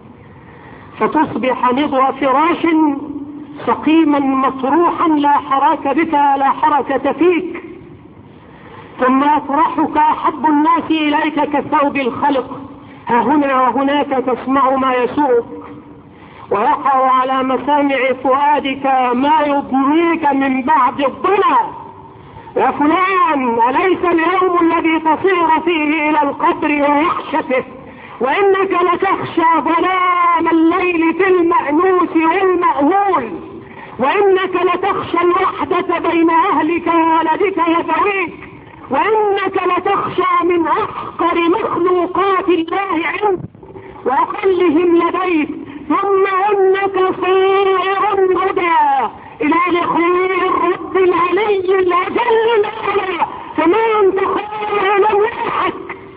[SPEAKER 2] فتصبح نضر فراش سقيما مطروحا لا حراك بك لا حركة فيك، ثم يطرحك أحب الناس إليك كالثوب الخلق، ها هنا وهناك تسمع ما يسوءك، ويقع على مسامع فؤادك ما يضنيك من بعد الضنا. يا فلان، أليس اليوم الذي تصير فيه إلى القبر ووحشته، وإنك لتخشى ظلام الليل في المأنوس والمأهول، وإنك لتخشى الوحدة بين أهلك وولدك وذويك، وإنك لتخشى من أحقر مخلوقات الله عنك وأقلهم لديك، ثم إنك صائر غدا إلى لقاء الرب العلي الأجل الأعلى، فما أنت خير لم يضحك.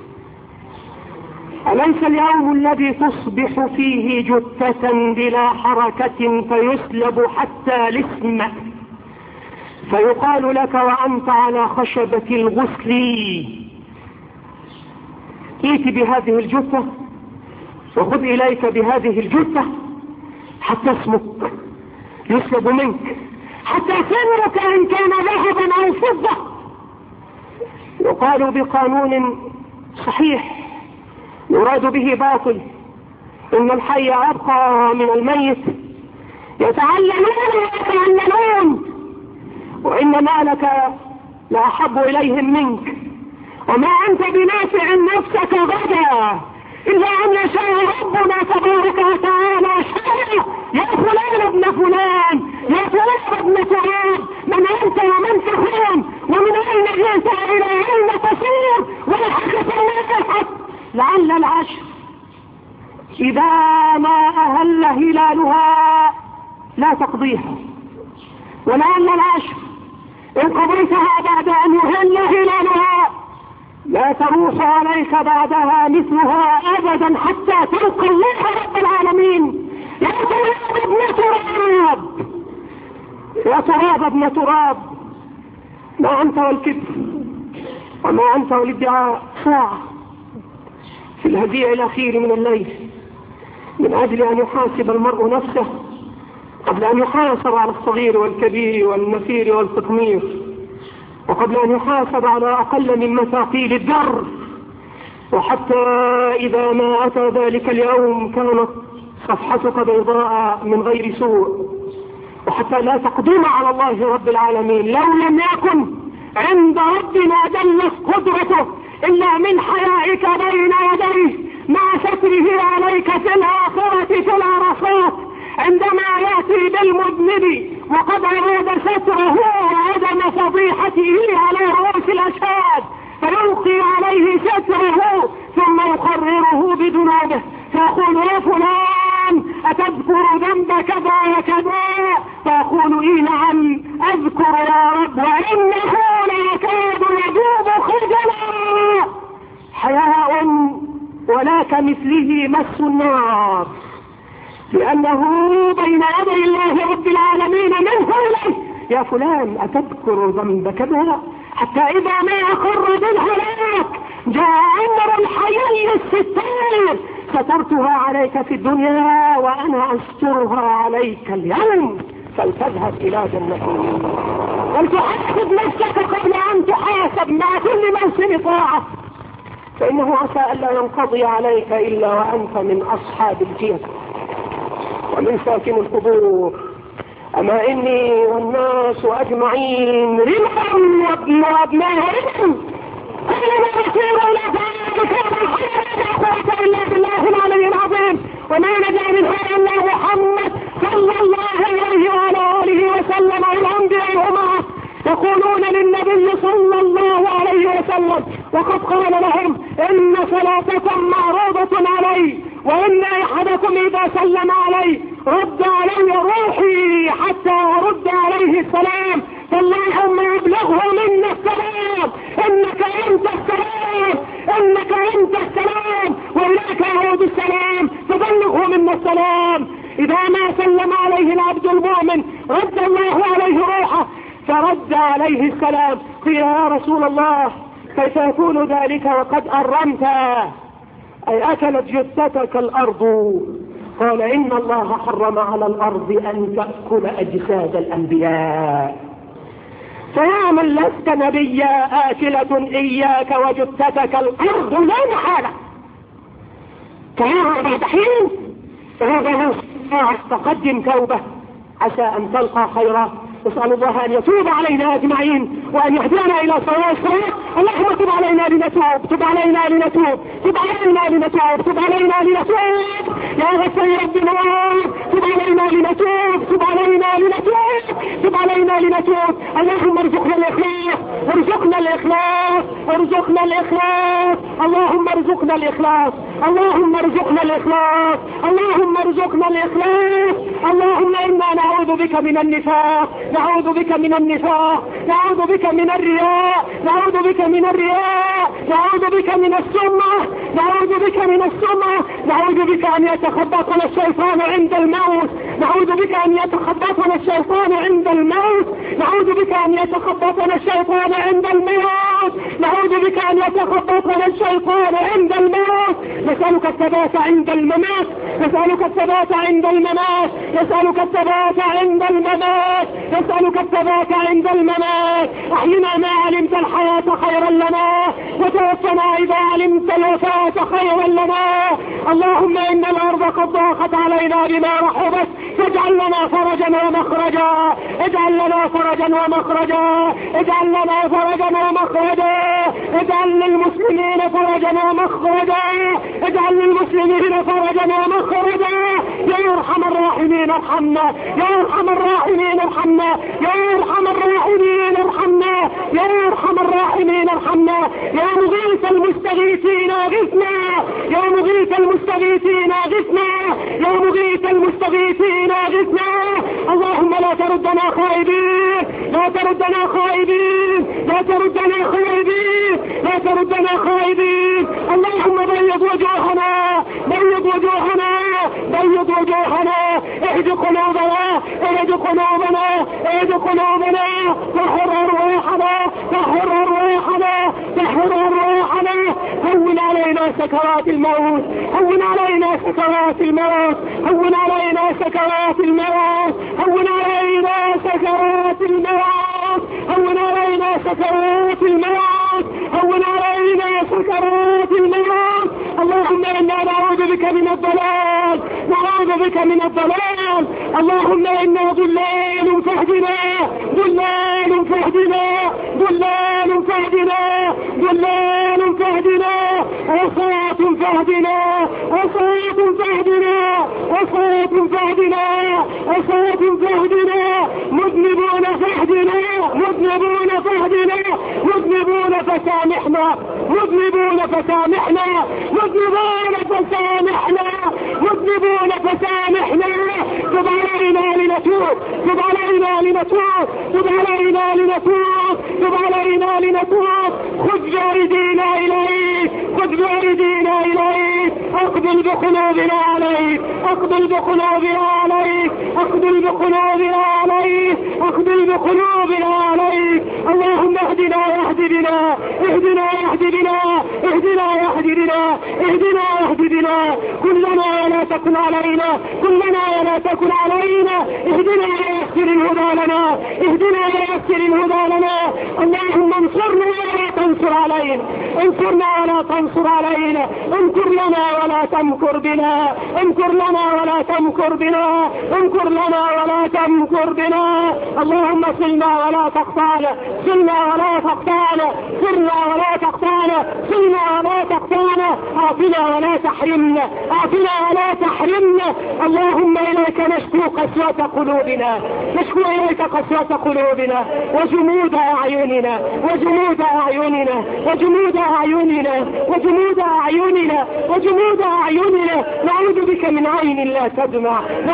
[SPEAKER 2] أليس اليوم الذي تصبح فيه جثة بلا حركة فيسلب حتى الاسم، فيقال لك وأنت على خشبة الغسل ائت بهذه الجثة وخذ إليك بهذه الجثة حتى اسمك يسلب منك، حتى سرك إن كان ذهبا أو فضة. يقال بقانون صحيح يراد به باطل إن الحي أبقى من الميت، يتعلمون ويتعلمون، وإن مالك لا أحب إليهم منك، وما أنت بنافع نفسك غدا إلا أن يشاء ربنا تبارك وتعالى شاء. يا فلان ابن فلان، يا فلان ابن تراب، من أنت ومن تكون ومن أين جئت إلى أين تصير والحق الحق. لعل العشر إذا ما أهل هلالها لا تقضيها، ولعل العشر إن قضيتها بعد أن يهل هلالها لا تروح عليك بعدها مثلها أبدا حتى تلقى الله رب العالمين. يا تراب ابن تراب، يا تراب ابن تراب، ما أنت والكذب وما أنت والادعاء ساعة في الهديع الأخير من الليل، من أجل أن يحاسب المرء نفسه قبل أن يحاسب على الصغير والكبير والنفير والتقمير، وقبل أن يحاسب على أقل من مثاقيل الدر. وحتى إذا ما أتى ذلك اليوم كانت صفحتك بيضاء من غير سوء، وحتى لا تقدم على الله رب العالمين لو لم يكن عند ربنا دلت قدرته إلا من حيائك بين يديه مع ستره عليك في الآخرة في العرصات، عندما يأتي بالمذنب وقد أراد ستره وعدم فضيحته على رؤوس الأشهاد، فيلقي عليه ستره ثم يقرره بذنوبه، فيقول يا فلان أتذكر ذنب كذا وكذا؟ فيقول إيه نعم أذكر يا رب، وإنه ليكاد يذوب خجلا. حياء ولا كمثله مس النار، لأنه بين يدي الله رب العالمين منه إليه. يا فلان أتذكر ذنب كذا؟ حتى إذا ما أقر بالهلاك جاء أمر الحيي الستار، سترتها عليك في الدنيا وأنا أسترها عليك اليوم، فلتذهب إلى جنتي ولتحاسب نفسك قبل أن تحاسب مع كل موسم طاعة، فإنه عسى ألا ينقضي عليك إلا وأنت من أصحاب الجنة ومن ساكن القبور. أما إني والناس أجمعين رمم وابن وابناء رمم، كلنا نسير إلى ذلك لا قوة إلا بالله العلي العظيم. وما نجا منها إلا محمد صلى الله عليه وعلى آله وسلم والأنبياء ومعه يقولون للنبي صلى الله عليه وسلم وقد قال لهم إن صلاتكم معروضة علي، وإن أحدكم إذا سلم علي رد علي روحي حتى أرد عليه السلام، فاللهم يبلغه منا السلام، إنك أنت السلام، إنك أنت السلام، وإليك يعود السلام، فبلغه منا السلام. إذا ما سلم عليه العبد المؤمن رد الله عليه روحه، فرد عليه السلام. قيل يا رسول الله كيف يكون ذلك وقد أرمت أي أكلت جثتك الأرض؟ قال إن الله حرم على الأرض أن تأكل أجساد الأنبياء. فيا من لست نبيا آكلة إياك وجثتك الأرض لا محالة. فهذا بعد حين فهذا تقدم توبة عسى أن تلقى خيرا. نسأل الله أن يتوب علينا أجمعين وأن يهدينا إلى صراط الصراط. اللهم تب علينا لنتوب، تب علينا لنتوب، تب علينا لنتوب، تب علينا لنتوب يا غفور الذنوب، تب علينا لنتوب، تب علينا لنتوب، تب علينا لنتوب. اللهم ارزقنا الإخلاص، ارزقنا الإخلاص، ارزقنا الإخلاص، اللهم ارزقنا الإخلاص، اللهم ارزقنا الإخلاص، اللهم ارزقنا الإخلاص. اللهم إنا نعوذ بك من النفاق، نعوذ بك من النفاق، نعوذ بك من الرياء، نعوذ بك من الرياء، نعوذ بك من السمعة، نعوذ بك من السمعة، نعوذ بك أن يتخبطنا الشيطان عند الموت، نعوذ بك أن يتخبطنا الشيطان عند الموت، نعوذ بك أن يتخبطنا الشيطان عند الموت، نعوذ بك أن يتخبطنا الشيطان عند الموت. نسألك الثبات عند الممات، نسألك الثبات عند الممات، نسألك الثبات عند الممات، نسألك الثبات عند الممات. أحينا ما علمت الحياة خيرا لنا، وتوفنا إذا علمت الوفاة خيرا لنا. اللهم إن الأرض قد ضاقت علينا بما رحبت، فاجعل لنا فرجا ومخرجا، اجعل لنا فرجا ومخرجا، اجعل لنا فرجا ومخرجا، اجعل للمسلمين فرجا ومخرجا، اجعل للمسلمين فرجا ومخرجا. يا أرحم الراحمين ارحمنا، يا أرحم الراحمين ارحمنا، يا أرحم الراحمين ارحمنا، يا أرحم الراحمين ارحمنا. يا مغيث المستغيثين اغثنا، يا مغيث المستغيثين اغثنا، يا مغيث المستغيثين اغثنا. اللهم لا تردنا خائبين، لا تردنا خائبين، لا تردنا خائبين، لا تردنا خائبين. اللهم بيض وجوهنا، بيض وجوهنا، بيض وجوهنا، اهد قلوبنا، اهد قلوبنا، اهد قلوبنا، طهر ارواحنا، طهر ارواحنا، طهر ارواحنا. هون علينا سكرات الموت، هون علينا سكرات الموت، هون علينا سكرات الموت، هون علينا سكرات الموت، هون علينا سكرات الموت، هون علينا سكرات الموت. اللهم إنا نعوذ بك من الضلال، نعوذ بك من الضلال. اللهم إنا ضلال فاهدنا، ضلال فاهدنا، ضلال فاهدنا، ضلال فاهدنا، عصاة فاهدنا، عصاة فاهدنا، عصاة فاهدنا، عصاة فاهدنا، مذنبون فاهدنا، مذنبون فاهدنا، مذنبون فسامحنا، مذنبون فسامحنا، مذنبون فسامحنا، مذنبون فسامحنا. تب علينا لنتوب، تب علينا لنتوب، تب علينا لنتوب، تب علينا لنتوب. خذ جاردينا إليك، خذ جاردينا إليك، اقبل بقلوبنا عليك، اقبل بقلوبنا عليك، اقبل بقلوبنا عليك، اقبل بقلوبنا عليك. اللهم اهدنا واهد بنا، اهدنا واهد بنا، اهدنا واهد بنا، اهدنا واهد بنا. كلنا ولا تكن علينا، كلنا ولا تكن علينا. اهدنا ويسر الهدى لنا، اهدنا ويسر الهدى لنا. اللهم انصرنا ولا تنصر علينا، انصرنا ولا تنصر علينا، انكر لنا ولا تمكر بنا، انكر لنا ولا تمكر بنا، انكر لنا ولا تمكر بنا. اللهم صلنا ولا تقطعنا، صلنا ولا تقطعنا، صلنا ولا تقطعنا، صلنا ولا تقطعنا. اعطنا ولا تحرمنا، اعطنا ولا تحرمنا. اللهم اليك نشكو قسوة قلوبنا، نشكو اليك قسوة قلوبنا وجمود اعيننا، وجمود اعيننا، وجمود اعيننا، وجمود اعيننا، وجمود اعيننا. نعوذ بك من عين لا تدمع، نعوذ بك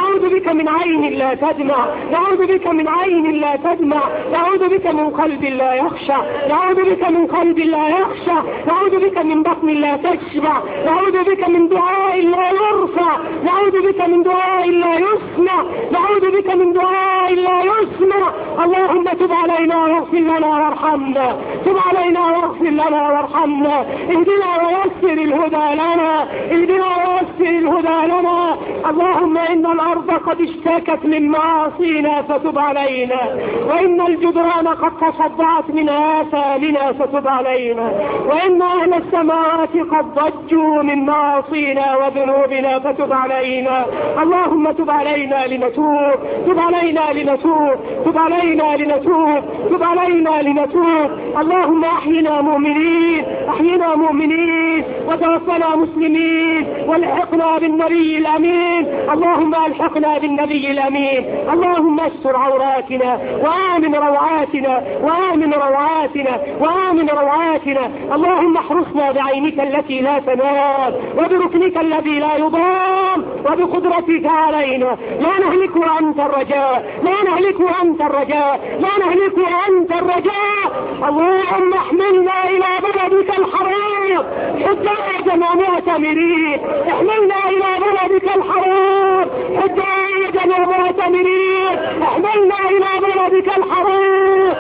[SPEAKER 3] بك من عين لا تدمع، نعوذ بك من عين لا تدمع، نعوذ بك من قلب لا يخشع، نعوذ بك من قلب لا يخشع، نعوذ بك من بطن لا تشبع، نعوذ بك من دعاء لا يرفع، نعوذ بك من دعاء لا يسمع، نعوذ بك من دعاء لا يسمع. اللهم تب علينا واغفر لنا وارحمنا، تب علينا واغفر لنا وارحمنا، اهدنا ويسر الهدى لنا، اهدنا ويسر الهدى لنا. اللهم إن الأرض قد اشتكت من معاصينا فتب علينا، وإن الجدران قد تصدعت من آثامنا فتب علينا، وإن أهل السماوات قد ضجوا من معاصينا وذنوبنا فتب علينا. اللهم تب علينا لنتوب، تب علينا لنتوب، تب علينا لنتوب، تب علينا لنتوب. اللهم أحينا مؤمنين، أحينا مؤمنين، وتوفنا مسلمين، والحقنا بالنبي الأمين. اللهم الحقنا بالنبي الأمين. اللهم استر عوراتنا وآمن روعاتنا، وآمن روعاتنا، وآمن روعاتنا. اللهم احرسنا بعينك التي لا تنام، وبركنك الذي لا يضام، وبقدرتك علينا. لا نهلك وأنت الرجاء، لا نهلك وأنت الرجاء، لا نهلك وأنت الرجاء. اللهم احملنا إلى بلدك الحرام حجاجا ومعتمرين، احملنا إلى بلدك الحرام حجاجا ومعتمرين، احملنا إلى بلدك الحرام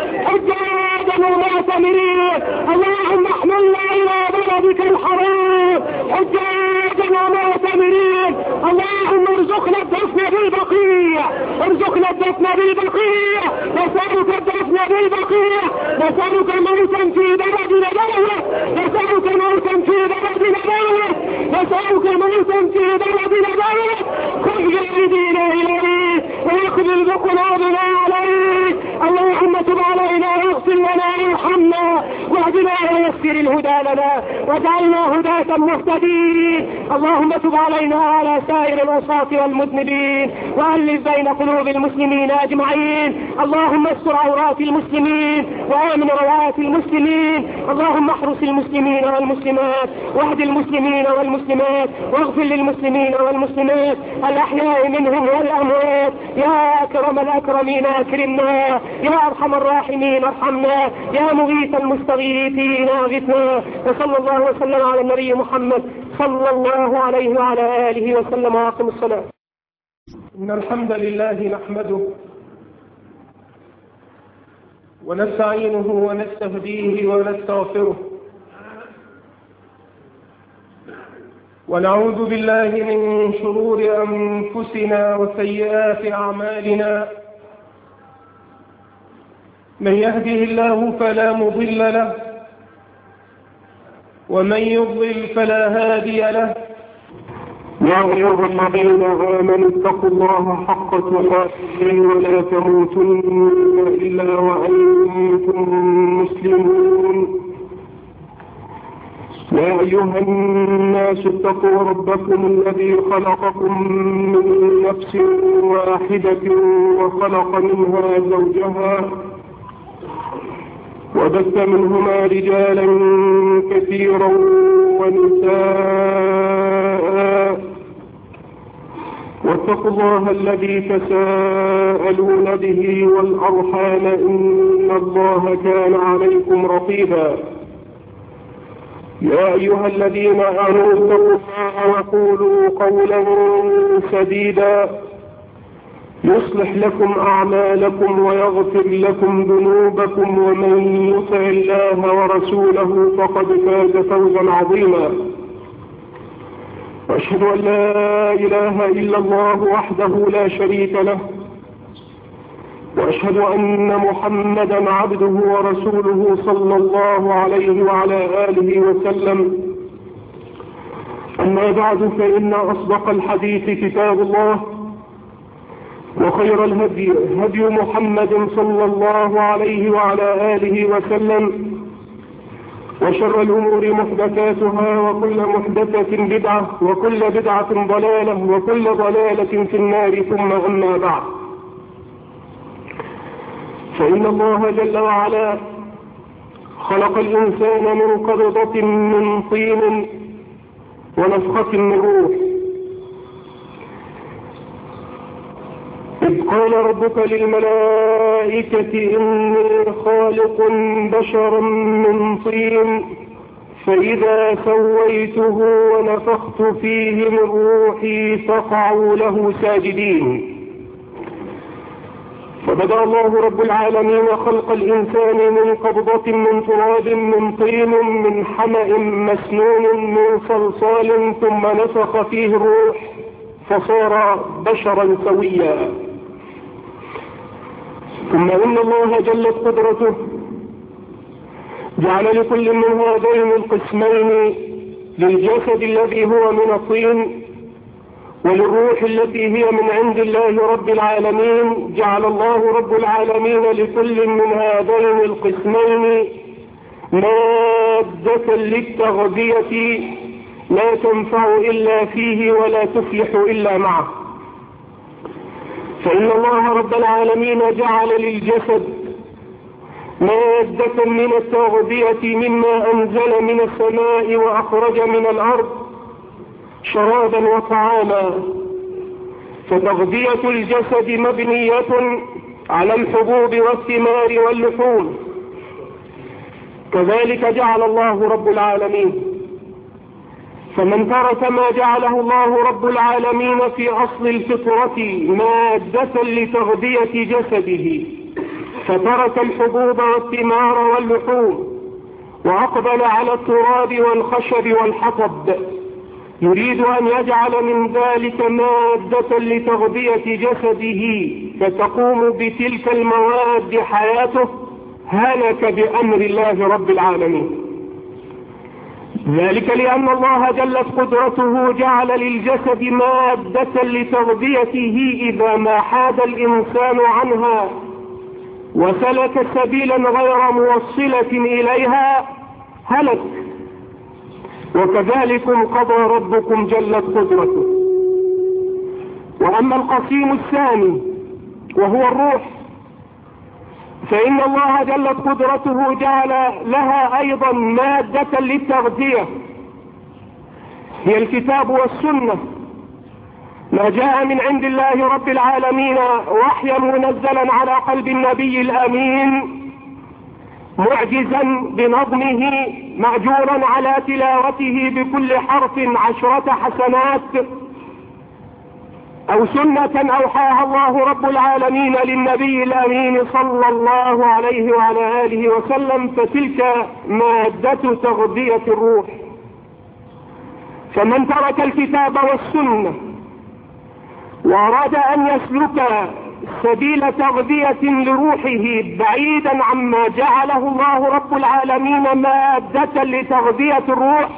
[SPEAKER 3] حجاجا ومعتمرين. اللهم احملنا إلى بلدك الحرام حجاجا ومعتمرين. اللهم ارزقنا الدفن بالبقية، ارزقنا الدفن بالبقية، نسألك الدفن بالبقية، نسألك موتا في بلد نبوة، نسألك موتا في بلد نبوة، نسألك موتا في بلد نبوة. خذ بأيدينا إليه ويقبل بقلوبنا عليه. اللهم تب علينا واغفر لنا وارحمنا، واهدنا ويسر الهدى لنا، واجعلنا هداة مهتدين. اللهم تب علينا وعلى سائر العصاة والمذنبين، وألف بين قلوب المسلمين أجمعين. اللهم استر عورات المسلمين وآمن روعات المسلمين. اللهم احرس المسلمين والمسلمات، واهد المسلمين والمسلمات، واغفر للمسلمين والمسلمات الأحياء منهم والأموات. يا أكرم الأكرمين أكرمنا، يا أرحم الراحمين ارحمنا، يا مغيث المستغيثين أغثنا. وصلى الله وسلم على النبي محمد صلى الله عليه وعلى آله وسلم. وأقم الصلاة.
[SPEAKER 1] إن الحمد لله نحمده ونستعينه ونستهديه ونستغفره، ونعوذ بالله من شرور أنفسنا وسيئات أعمالنا. من يهده الله فلا مضل له، ومن يضلل فلا هادي له.
[SPEAKER 2] يا أيها الذين آمنوا اتقوا الله حق تقاته ولا تموتن إلا وأنتم مسلمون. يا أيها الناس اتقوا ربكم الذي خلقكم من نفس واحدة وخلق منها زوجها، وبث منهما رجالا كثيرا ونساء، واتقوا الله الذي تساءلون به والأرحام إن الله كان عليكم رقيبا. يا أيها الذين آمنوا اتقوا الله وقولوا قولا سديدا يصلح لكم أعمالكم ويغفر لكم ذنوبكم، ومن يطع الله ورسوله فقد فاز فوزا عظيما. وأشهد أن لا إله إلا الله وحده لا شريك له، وأشهد أن محمدا عبده ورسوله صلى الله عليه وعلى آله وسلم. أما بعد، فإن أصدق الحديث كتاب الله، وخير الهدي هدي محمد صلى الله عليه وعلى آله وسلم، وشر الأمور محدثاتها، وكل محدثة بدعة، وكل بدعة ضلالة، وكل ضلالة في النار. ثم أما بعد، فإن الله جل وعلا خلق الإنسان من قبضة من طين ونفخة من روح، إذ قال ربك للملائكة إني خالق بشرا من طين فإذا سويته ونفخت فيه من روحي فقعوا له ساجدين. فبدأ الله رب العالمين خلق الإنسان من قبضة من تراب من طين من حمأ مسنون من صلصال ثم نفخ فيه الروح فصار بشرا سويا. ثم إن الله جلت قدرته جعل لكل من هذين القسمين للجسد الذي هو من الطين وللروح التي هي من عند الله رب العالمين جعل الله رب العالمين لكل من هذين القسمين مادة للتغذية لا تنفع إلا فيه ولا تفلح إلا معه. فإن الله رب العالمين جعل للجسد مادة من التغذية مما أنزل من السماء وأخرج من الأرض شرابا وطعاما. فتغذية الجسد مبنية على الحبوب والثمار واللحوم. كذلك جعل الله رب العالمين. فمن ترك ما جعله الله رب العالمين في أصل الفطرة مادة لتغذية جسده فترك الحبوب والثمار واللحوم وأقبل على التراب والخشب والحطب يريد أن يجعل من ذلك مادة لتغذية جسده فتقوم بتلك المواد حياته هلك بأمر الله رب العالمين. ذلك لأن الله جلت قدرته جعل للجسد مادة لتغذيته إذا ما حاد الإنسان عنها وسلك سبيلا غير موصلة إليها هلك. وكذلكم قضى ربكم جلت قدرته. وأما القسيم الثاني وهو الروح فإن الله جلت قدرته جعل لها أيضا مادة للتغذية هي الكتاب والسنة ما جاء من عند الله رب العالمين وحيا منزلا على قلب النبي الأمين معجزا بنظمه معجورا على تلاوته بكل حرف عشرة حسنات أو سنة أوحاها الله رب العالمين للنبي الأمين صلى الله عليه وعلى آله وسلم فتلك مادة تغذية الروح. فمن ترك الكتاب والسنة وأراد أن يسلك سبيل تغذية لروحه بعيدا عما جعله الله رب العالمين مادة لتغذية الروح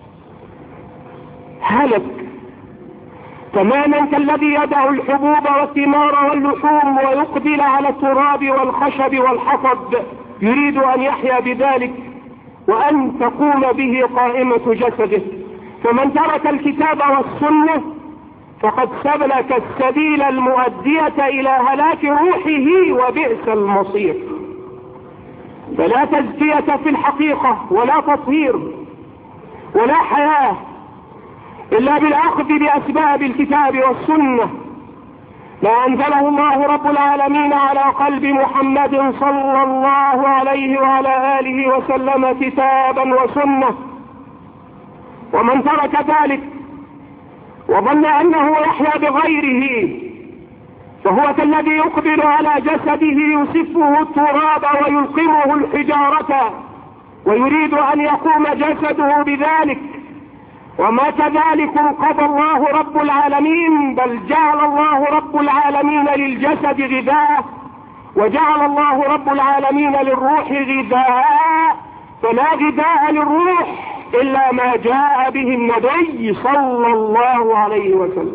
[SPEAKER 2] هلك تماما كالذي يدع الحبوب والثمار واللحوم ويقبل على التراب والخشب والحطب يريد أن يحيا بذلك وأن تقوم به قائمة جسده. فمن ترك الكتاب والسنة فقد سلك السبيل المؤدية إلى هلاك روحه وبئس المصير. فلا تزكية في الحقيقة ولا تطهير ولا حياة إلا بالأخذ بأسباب الكتاب والسنة ما أنزله الله رب العالمين على قلب محمد صلى الله عليه وعلى آله وسلم كتابا وسنة. ومن ترك ذلك وظن أنه يحيا بغيره فهو كالذي يقبل على جسده يسفه التراب ويلقمه الحجارة ويريد أن يقوم جسده بذلك. وما كذلك قضى الله رب العالمين بل جعل الله رب العالمين للجسد غذاء وجعل الله رب العالمين للروح غذاء. فلا غذاء للروح إلا ما جاء به النبي صلى الله عليه وسلم.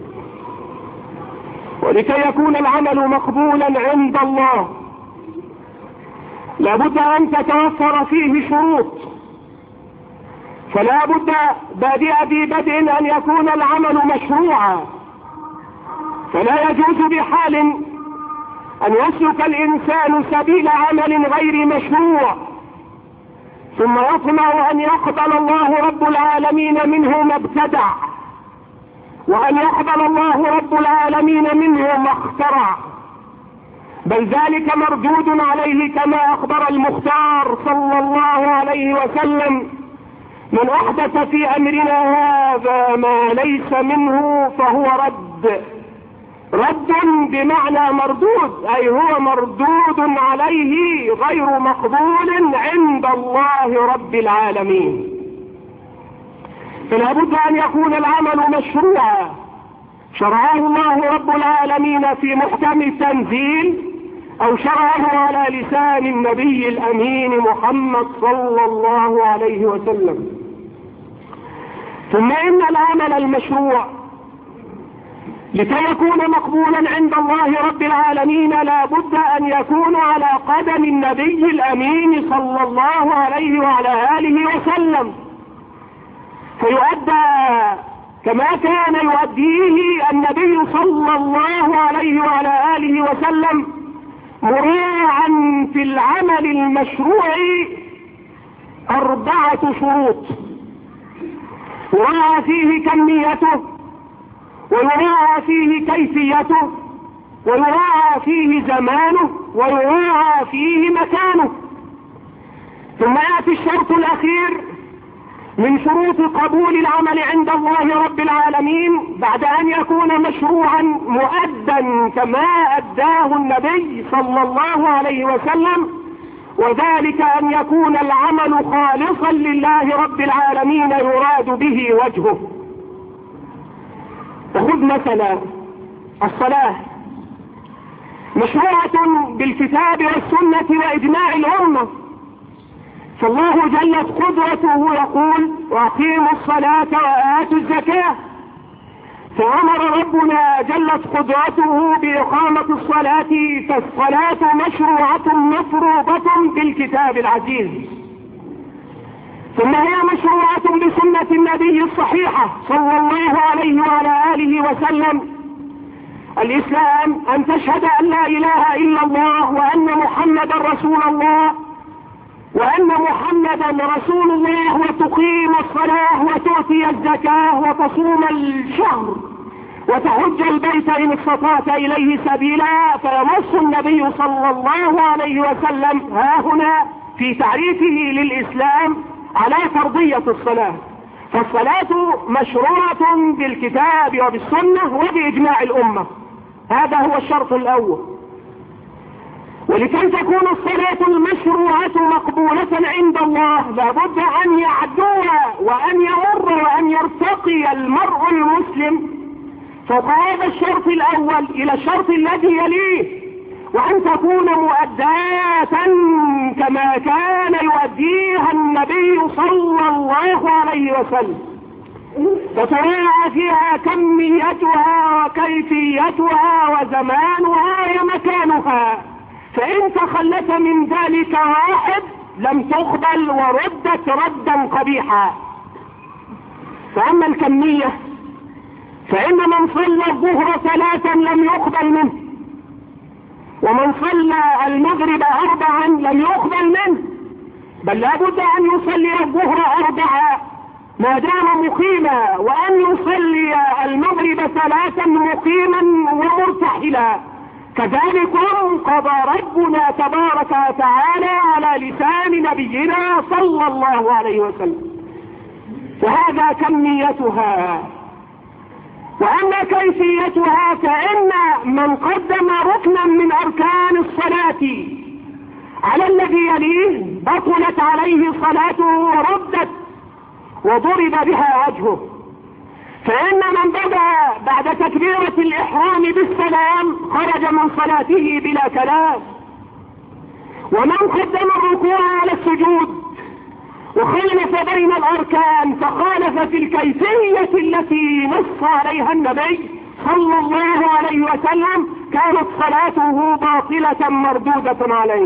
[SPEAKER 2] ولكي يكون العمل مقبولا عند الله لابد أن تتوفر فيه شروط. فلا بد بادئ ببدء أن يكون العمل مشروعا. فلا يجوز بحال أن يسلك الإنسان سبيل عمل غير مشروع ثم يطمع أن يقبل الله رب العالمين منه ما ابتدع وأن يقبل الله رب العالمين منه ما اخترع، بل ذلك مردود عليه كما أخبر المختار صلى الله عليه وسلم: من أحدث في أمرنا هذا ما ليس منه فهو رد. رد بمعنى مردود، أي هو مردود عليه غير مقبول عند الله رب العالمين. فلا بد أن يكون العمل مشروعا شرعه الله رب العالمين في محكم التنزيل، أو شرعه على لسان النبي الأمين محمد صلى الله عليه وسلم. ثم إن العمل المشروع لكي يكون مقبولا عند الله رب العالمين لا بد أن يكون على قدم النبي الأمين صلى الله عليه وعلى آله وسلم، فيؤدى كما كان يؤديه النبي صلى الله عليه وعلى آله وسلم، مراعا في العمل المشروع أربعة شروط: يراعى فيه كميته، ويراعى فيه كيفيته، ويراعى فيه زمانه، ويراعى فيه مكانه. ثم يأتي الشرط الأخير من شروط قبول العمل عند الله رب العالمين بعد أن يكون مشروعا مؤدا كما أداه النبي صلى الله عليه وسلم، وذلك أن يكون العمل خالصا لله رب العالمين يراد به وجهه. خذ مثلا الصلاة، مشروعة بالكتاب والسنة وإجماع الأمة، فالله جلت قدرته يقول: وأقيموا الصلاة وآتوا الزكاة. فأمر ربنا جلت قدرته بإقامة الصلاة، فالصلاة مشروعة مفروضة بالكتاب العزيز. ثم هي مشروعة بسنة النبي الصحيحة صلى الله عليه وعلى آله وسلم. الإسلام أن تشهد أن لا إله إلا الله وأن محمدا رسول الله، وأن محمدا رسول الله، وتقيم الصلاة وتؤتي الزكاة وتصوم الشهر وتحج البيت إن استطعت إليه سبيلا. فينص النبي صلى الله عليه وسلم ها هنا في تعريفه للإسلام على فرضية الصلاة. فالصلاة مشروعة بالكتاب وبالسنة وبإجماع الأمة، هذا هو الشرط الأول. ولكي تكون الصلاة المشروعة مقبولة عند الله لابد أن يعدو وأن يمر وأن يرتقي المرء المسلم فوق هذا الشرط الأول إلى الشرط الذي يليه، وأن تكون مؤداة كما كان يؤديها النبي صلى الله عليه وسلم، فتراعى فيها كميتها وكيفيتها وزمانها ومكانها. فإن تخلت من ذلك واحد لم تقبل وردت ردا قبيحا. فأما الكمية فإن من صلى الظهر ثلاثا لم يقبل منه، ومن صلى المغرب أربعا لم يقبل منه، بل لابد أن يصلي الظهر أربعا ما دام مقيما، وأن يصلي المغرب ثلاثا مقيما ومرتحلا. كذلك قضى ربنا تبارك وتعالى على لسان نبينا صلى الله عليه وسلم. وهذا كميتها. وأما كيفيتها فإن من قدم ركنا من أركان الصلاة على الذي يليه بطلت عليه صلاته وردت وضرب بها وجهه. فإن من بدأ بعد تكبيرة الإحرام بالسلام خرج من صلاته بلا كلام. ومن قدم الركوع على السجود وخالف بين الأركان فخالف في الكيفية التي نص عليها النبي صلى الله عليه وسلم كانت صلاته باطلة مردودة عليه.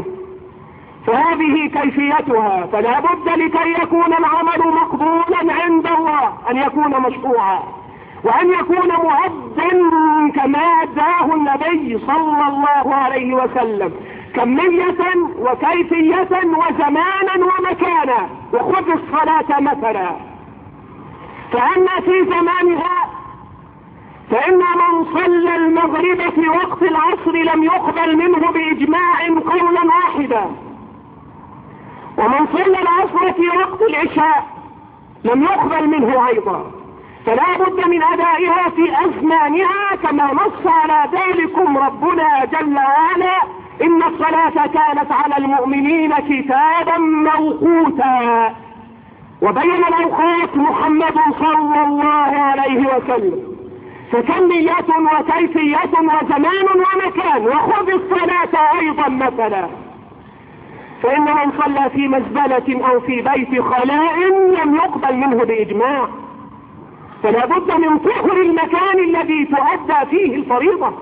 [SPEAKER 2] فهذه كيفيتها. فلا بد لكي يكون العمل مقبولا عند الله أن يكون مشروعا، وأن يكون مؤدا كما أداه النبي صلى الله عليه وسلم، كمية وكيفية وزمانا ومكانا. وخذ الصلاة مثلا، فأما في زمانها
[SPEAKER 3] فإن من صلى المغرب في وقت العصر لم يقبل منه بإجماع قولا واحدا، ومن صلى العصر في وقت العشاء لم يقبل منه أيضا، فلا بد من أدائها في أزمانها كما نص على ذلكم ربنا جل وعلا: إن الصلاة كانت على المؤمنين كتابا موقوتا. وبين الأوقات محمد صلى الله عليه وسلم، فكمية وكيفية وزمان ومكان، وخذ الصلاة أيضا مثلا. فإن من صلى في مزبلة أو في بيت خلاء لم يقبل منه بإجماع، فلا بد من طهر المكان الذي تؤدى فيه الفريضة.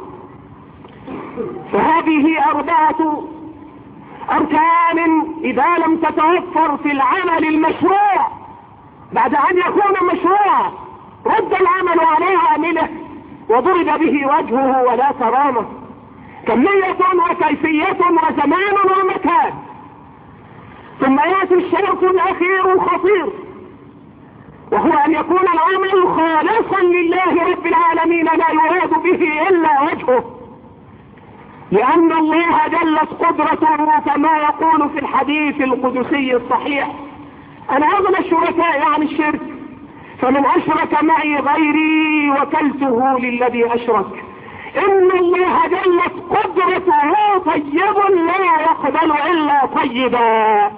[SPEAKER 3] فهذه أربعة أركان إذا لم تتوفر في العمل المشروع بعد أن يكون مشروعا رد العمل على عامله وضرب به وجهه ولا كرامة. كمية وكيفية وزمان ومكان. ثم يأتي الشرط الأخير الخطير، وهو أن يكون العمل خالصا لله رب العالمين لا يراد به إلا وجهه، لأن الله جلت قدرته كما يقول في الحديث القدسي الصحيح: أنا أغنى الشركاء عن الشرك، فمن أشرك معي غيري وكلته للذي أشرك. إن الله جلت قدرته طيب لا يقبل إلا طيبا.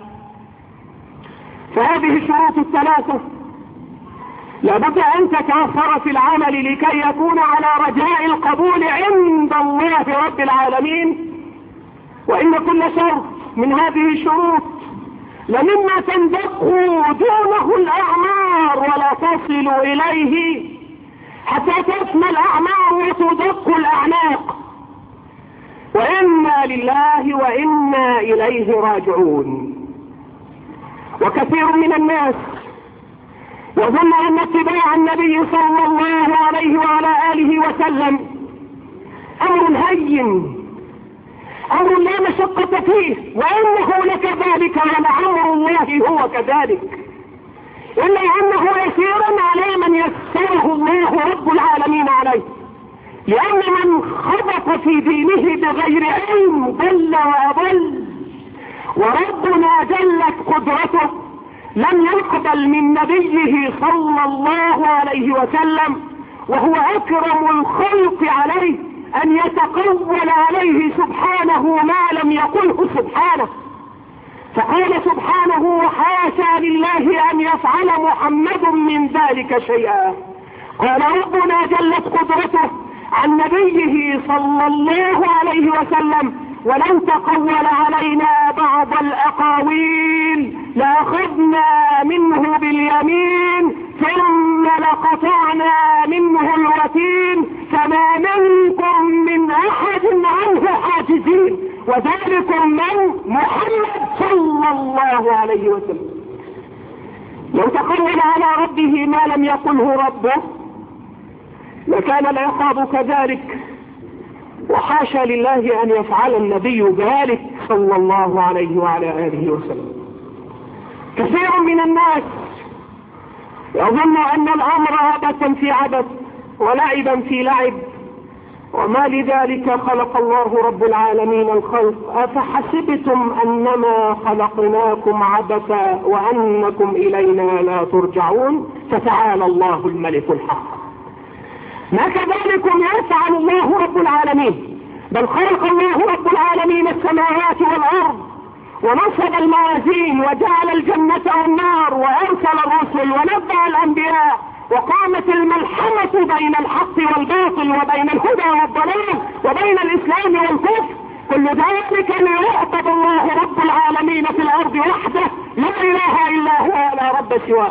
[SPEAKER 3] فهذه الشروط الثلاثة لابد أن تتوفر في العمل لكي يكون على رجاء القبول عند الله رب العالمين. وإن كل شرط من هذه الشروط لمما تندق دونه الأعمار ولا تصل إليه حتى تسمى الأعمار وتدق الأعناق. وإنا لله وإنا إليه راجعون. وكثير من الناس يظن أن اتباع النبي صلى الله عليه وعلى آله وسلم أمر هين، أمر لا مشقة فيه، وإنه لكذلك ولعمر الله هو كذلك، إلا أنه يسير على من يسره الله رب العالمين عليه. لأن من خبط في دينه بغير علم ضل وأضل، وربنا جلت قدرته لم يقبل من نبيه صلى الله عليه وسلم وهو أكرم الخلق عليه أن يتقول عليه سبحانه ما لم يقله سبحانه. فقال سبحانه: وحاشا لله أن يفعل محمد من ذلك شيئا. قال ربنا جلت قدرته عن نبيه صلى الله عليه وسلم: ولن تقول علينا بعض الأقاويل لأخذنا منه باليمين ثم لقطعنا منه الوتين فما منكم من أحد عنه حاجزين. وذلكم من محمد صلى الله عليه وسلم. لو تقول على ربه ما لم يقله ربه لكان العقاب كذلك، وحاشا لله أن يفعل النبي ذلك صلى الله عليه وعلى آله وسلم. كثير من الناس يظن أن الأمر عبثا في عبث ولعبا في لعب، وما لذلك خلق الله رب العالمين الخلق. أفحسبتم أنما خلقناكم عبثا وأنكم إلينا لا ترجعون. فتعالى الله الملك الحق. ما كذلكم يفعل الله رب العالمين، بل خلق الله رب العالمين السماوات والأرض ونصب الموازين وجعل الجنة والنار وأرسل الرسل ونبع الأنبياء وقامت الملحمة بين الحق والباطل وبين الهدى والضلال وبين الإسلام والكفر. كل ذلك ليعبد الله رب العالمين في الأرض وحده لا إله إلا هو ولا رب سواه.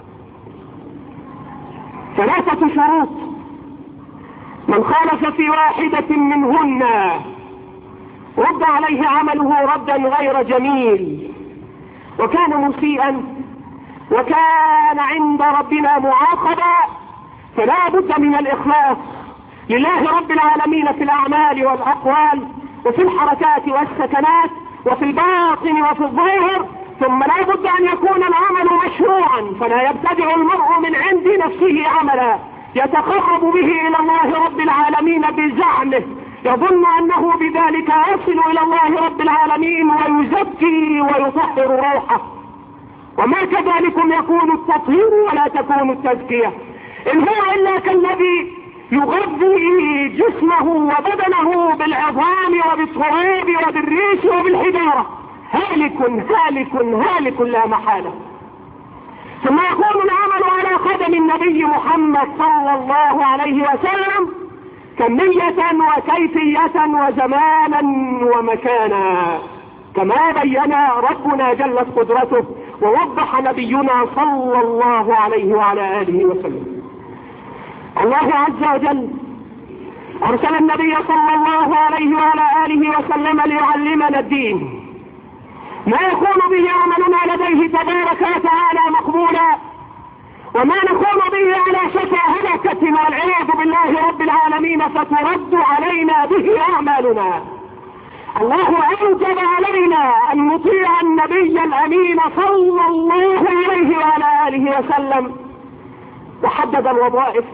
[SPEAKER 3] ثلاثة شروط من خالف في واحدة منهن رد عليه عمله ردا غير جميل وكان مسيئا وكان عند ربنا معاقبا. فلا بد من الإخلاص لله رب العالمين في الأعمال والأقوال وفي الحركات والسكنات وفي الباطن وفي الظاهر. ثم لا بد أن يكون العمل مشروعا، فلا يبتدع المرء من عند نفسه عملا يتقرب به إلى الله رب العالمين بزعمه، يظن أنه بذلك يصل إلى الله رب العالمين ويزكي ويطهر روحه، وما كذلكم يكون التطهير ولا تكون التزكية، إن هو إلا كالذي يغذي جسمه وبدنه بالعظام وبالتراب وبالريش وبالحجارة، هالك هالك هالك لا محالة. ثم يكون العمل على قدم النبي محمد صلى الله عليه وسلم كمية وكيفية وزمانا ومكانا، كما بين ربنا جلت قدرته ووضح نبينا صلى الله عليه وعلى آله وسلم. الله عز وجل أرسل النبي صلى الله عليه وعلى آله وسلم ليعلمنا الدين، ما يكون به عملنا لديه تبارك وتعالى مقبولا، وما نكون به على شفا هلكة والعياذ بالله رب العالمين فترد علينا به أعمالنا. الله أوجب علينا أن نطيع النبي الأمين صلى الله عليه وعلى آله وسلم، وحدد الوظائف،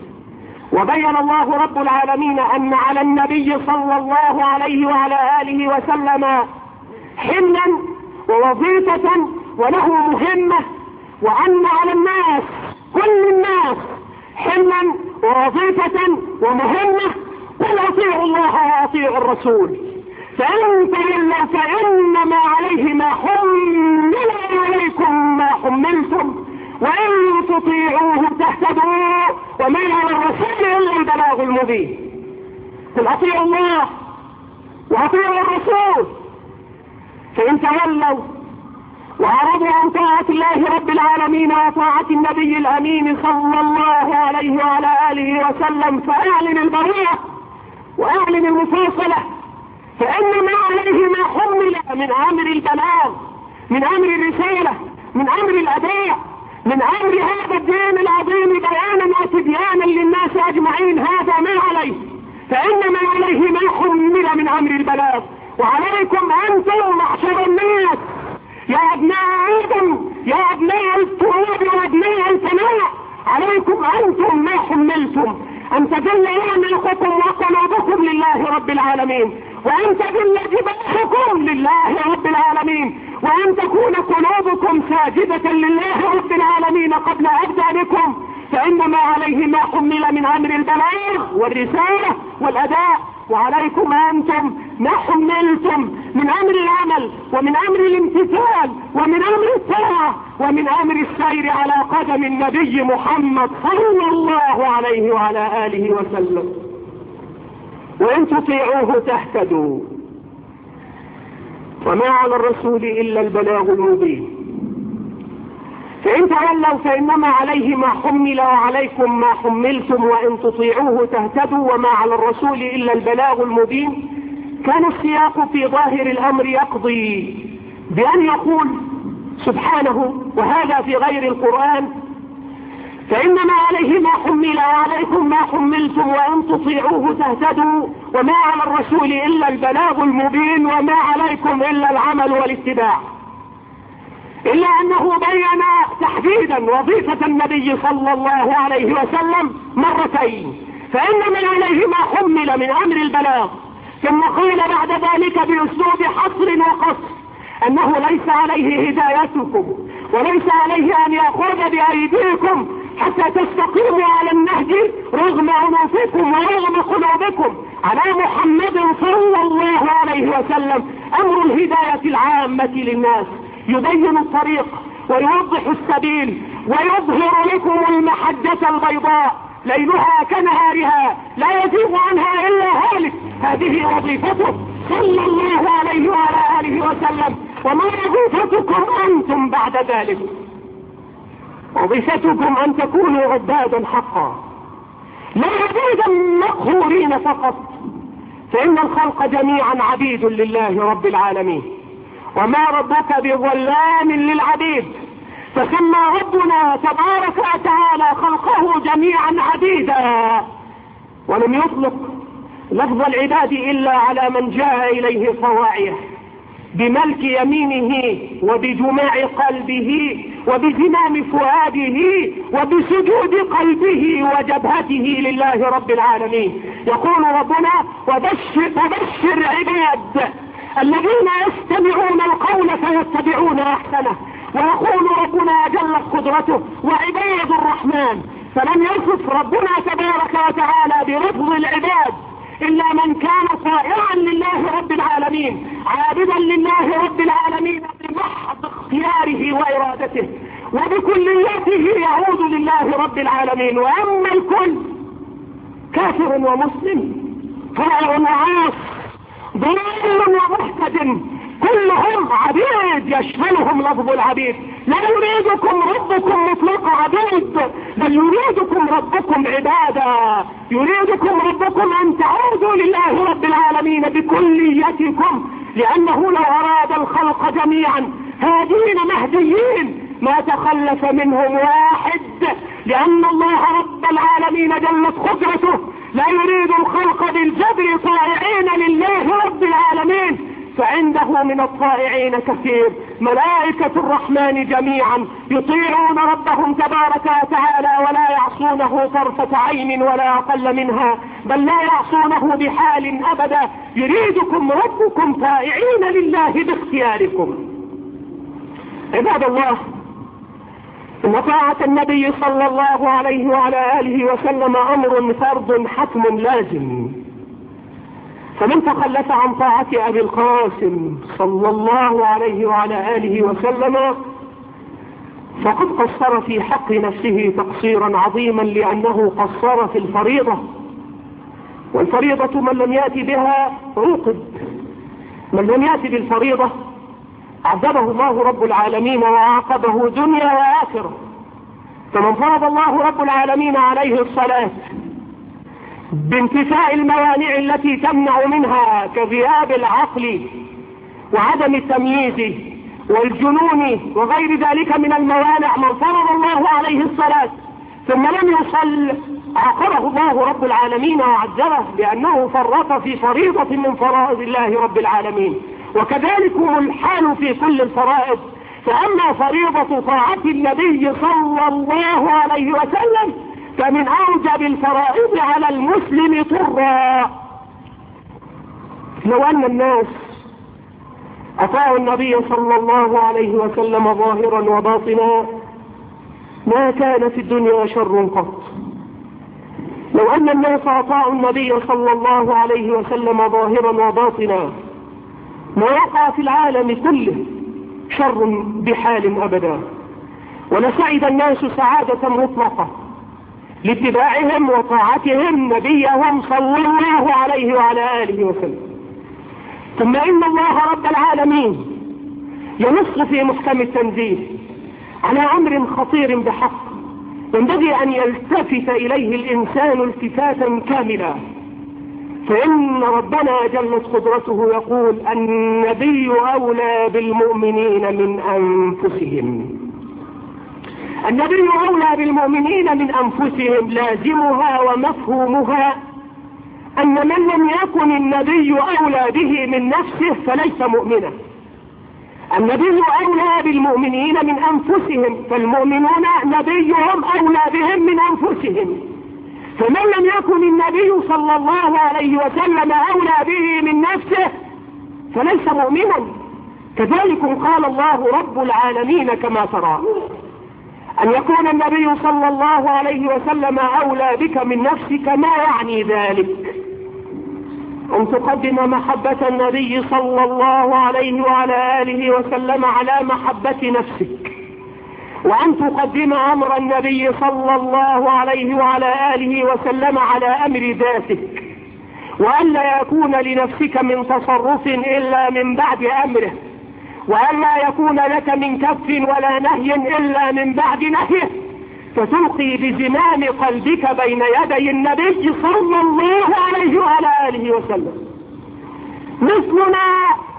[SPEAKER 3] وبين الله رب العالمين أن على النبي صلى الله عليه وعلى آله وسلم حملا ووظيفة وله مهمة، وأن على الناس كل الناس حملا ووظيفة ومهمة، قل أطيعوا الله وأطيعوا الرسول، فإن تولوا فإنما عليه ما حمل وعليكم ما حملتم وإن تطيعوه تهتدوا وما على الرسول إلا البلاغ المبين. قل أطيعوا الله وأطيعوا الرسول، فإن تولوا وأعرضوا عن طاعة الله رب العالمين وطاعة النبي الأمين صلى الله عليه وعلى آله وسلم فأعلن البراءة وأعلن المفاصلة، فإنما عليه ما حمل من أمر البلاغ، من أمر الرسالة، من أمر الأداء، من أمر هذا الدين العظيم بيانا وتبيانا للناس أجمعين، هذا ما عليه، فإنما عليه ما حمل من أمر البلاغ. وعليكم أنتم معشر الناس يا أبناء آدم، يا أبناء التراب وأبناء الفناء، عليكم أنتم ما حملتم، أن تدل أعناقكم وقلوبكم لله رب العالمين، وأن تدل جباهكم لله رب العالمين، وأن تكون قلوبكم ساجدة لله رب العالمين قبل أبدانكم، فإنما عليه ما حمل من أمر البلاغ والرسالة والأداء، وعليكم أنتم ما حملتم من أمر العمل ومن أمر الامتثال ومن أمر الطاعة ومن أمر السير على قدم النبي محمد صلى الله عليه وعلى آله وسلم، وإن تطيعوه تهتدوا وما على الرسول إلا البلاغ المبين. فإن تولوا فإنما عليه ما حمل وعليكم ما حملتم وإن تطيعوه تهتدوا وما على الرسول إلا البلاغ المبين. كان السياق في ظاهر الأمر يقضي بأن يقول سبحانه، وهذا في غير القرآن، فإنما عليه ما حمل وعليكم ما حملتم وإن تطيعوه تهتدوا وما على الرسول إلا البلاغ المبين وما عليكم إلا العمل والاتباع. إلا أنه بين تحديدا وظيفة النبي صلى الله عليه وسلم مرتين، فإنما عليه ما حمل من أمر البلاغ، ثم قال بعد ذلك بأسلوب حصر وقصر أنه ليس عليه هدايتكم وليس عليه أن يأخذ بأيديكم حتى تستقيموا على النهج رغم أنوفكم ورغم قلوبكم على محمد صلى الله عليه وسلم أمر الهداية العامة للناس، يبين الطريق ويوضح السبيل ويظهر لكم المحجة البيضاء ليلها كنهارها لا يزيغ عنها إلا هالك. هذه وظيفته صلى الله عليه وعلى آله وسلم، وما وظيفتكم أنتم بعد ذلك؟ وظيفتكم أن تكونوا عبادا حقا لا عبيدا مقهورين فقط، فإن الخلق جميعا عبيد لله رب العالمين، وما ربك بظلام للعبيد، فسمى ربنا تبارك وتعالى خلقه جميعا عبيدا، ولم يطلق لفظ العباد إلا على من جاء إليه طواعيه بملك يمينه وبجماع قلبه وبزمام فؤاده وبسجود قلبه وجبهته لله رب العالمين. يقول ربنا: وبشر, وبشر عباد الذين يستمعون القول فيتبعون احسنه. ويقول ربنا جلت قدرته: وعباد الرحمن. فلم يصف ربنا تبارك وتعالى برفض العباد إلا من كان طائعا لله رب العالمين، عابدا لله رب العالمين بمحض اختياره وإرادته، وبكليته يعود لله رب العالمين. وأما الكل كافر ومسلم، طائع وعاص، ضال ومهتد، كلهم عبيد يشملهم لفظ العبيد. لا يريدكم ربكم مطلق عبيد، بل يريدكم ربكم عبادا، يريدكم ربكم أن تعودوا لله رب العالمين بكليتكم، لأنه لو أراد الخلق جميعا هادين مهديين ما تخلف منهم واحد، لأن الله رب العالمين جلت قدرته لا يريد الخلق بالجبر طائعين لله رب العالمين، فعنده من الطائعين كثير. ملائكة الرحمن جميعا يطيعون ربهم تبارك وتعالى ولا يعصونه طرفة عين ولا أقل منها، بل لا يعصونه بحال أبدا. يريدكم ربكم طائعين لله باختياركم. عباد الله، إن طاعة النبي صلى الله عليه وعلى آله وسلم أمر فرض حتم لازم، فمن تخلف عن طاعة أبي القاسم صلى الله عليه وعلى آله وسلم فقد قصر في حق نفسه تقصيرا عظيما، لأنه قصر في الفريضة، والفريضة من لم يأتي بها عوقب. من لم يأتي بالفريضة عذبه الله رب العالمين وعاقبه دنيا وآخرة. فمن فرض الله رب العالمين عليه الصلاة بانتفاء الموانع التي تمنع منها كغياب العقل وعدم التمييز والجنون وغير ذلك من الموانع، من فرض الله عليه الصلاة ثم لم يصل عاقبه الله رب العالمين وعذبه لأنه فرط في فريضة من فرائض الله رب العالمين. وكذلك الحال في كل الفرائض. فأما فريضة طاعة النبي صلى الله عليه وسلم فمن أوجب الفرائض على المسلم طرا. لو أن الناس أطاعوا النبي صلى الله عليه وسلم ظاهرا وباطنا ما كان في الدنيا شر قط. لو أن الناس أطاعوا النبي صلى الله عليه وسلم ظاهرا وباطنا ما وقع في العالم كله شر بحال أبدا، ولسعد الناس سعادة مطلقة لاتباعهم وطاعتهم نبيهم صلى الله عليه وعلى آله وسلم. ثم إن الله رب العالمين ينص في محكم التنزيل على أمر خطير بحق ينبغي أن يلتفت إليه الإنسان التفاتا كاملا. فإن ربنا جلت قدرته يقول: النبي أولى بالمؤمنين من أنفسهم. النبي أولى بالمؤمنين من أنفسهم، لازمها ومفهومها أن من لم يكن النبي أولى به من نفسه فليس مؤمنا. النبي أولى بالمؤمنين من أنفسهم، فالمؤمنون نبيهم أولى بهم من أنفسهم. فمن لم يكن النبي صلى الله عليه وسلم أولى به من نفسه فليس مؤمنا. كذلك قال الله رب العالمين كما ترى: أن يكون النبي صلى الله عليه وسلم أولى بك من نفسك ما يعني ذلك؟ أن تقدم محبة النبي صلى الله عليه وعلى آله وسلم على محبة نفسك، وأن تقدم أمر النبي صلى الله عليه وعلى آله وسلم على أمر ذاتك، وأن لا يكون لنفسك من تصرف إلا من بعد أمره، وأن لا يكون لك من كف ولا نهي إلا من بعد نهيه، فتلقي بزمام قلبك بين يدي النبي صلى الله عليه وعلى آله وسلم. مثلنا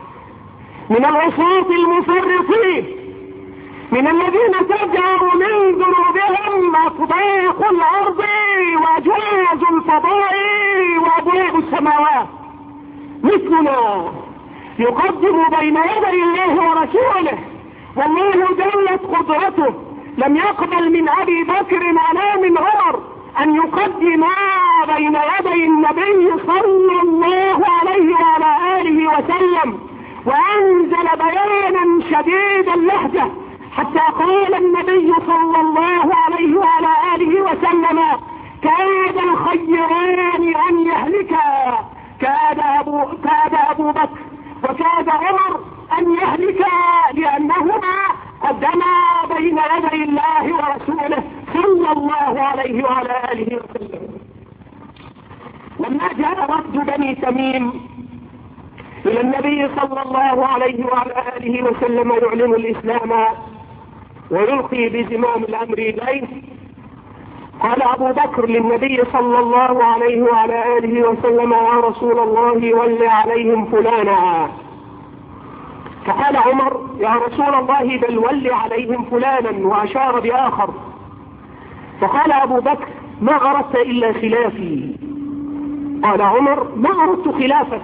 [SPEAKER 3] من العصاة المفرطين، من الذين تجعر من ذنوبهم أطباق الأرض وجاز الفضاء وأبواب السماوات، مثلنا يقدم بين يدي الله ورسوله والله جلت قدرته لم يقبل من ابي بكر ولا من عمر ان يقدما بين يدي النبي صلى الله عليه وعلى اله وسلم، وانزل بيانا شديد اللهجة حتى قال النبي صلى الله عليه وعلى اله وسلم: كاد الخيران ان يهلكا، كاد ابو كاد ابو بكر وكاد عمر ان يهلكا لانهما قدما بين يدي الله ورسوله صلى الله عليه وعلى اله وسلم. لما جاء رد بني تميم الى النبي صلى الله عليه وعلى اله وسلم يعلن الاسلام ويلقي بزمام الامر اليه، قال ابو بكر للنبي صلى الله عليه وعلى اله وسلم: يا رسول الله ول عليهم فلانا. فقال عمر: يا رسول الله بل ول عليهم فلانا، واشار باخر. فقال ابو بكر: ما اردت الا خلافي. قال عمر: ما اردت خلافك.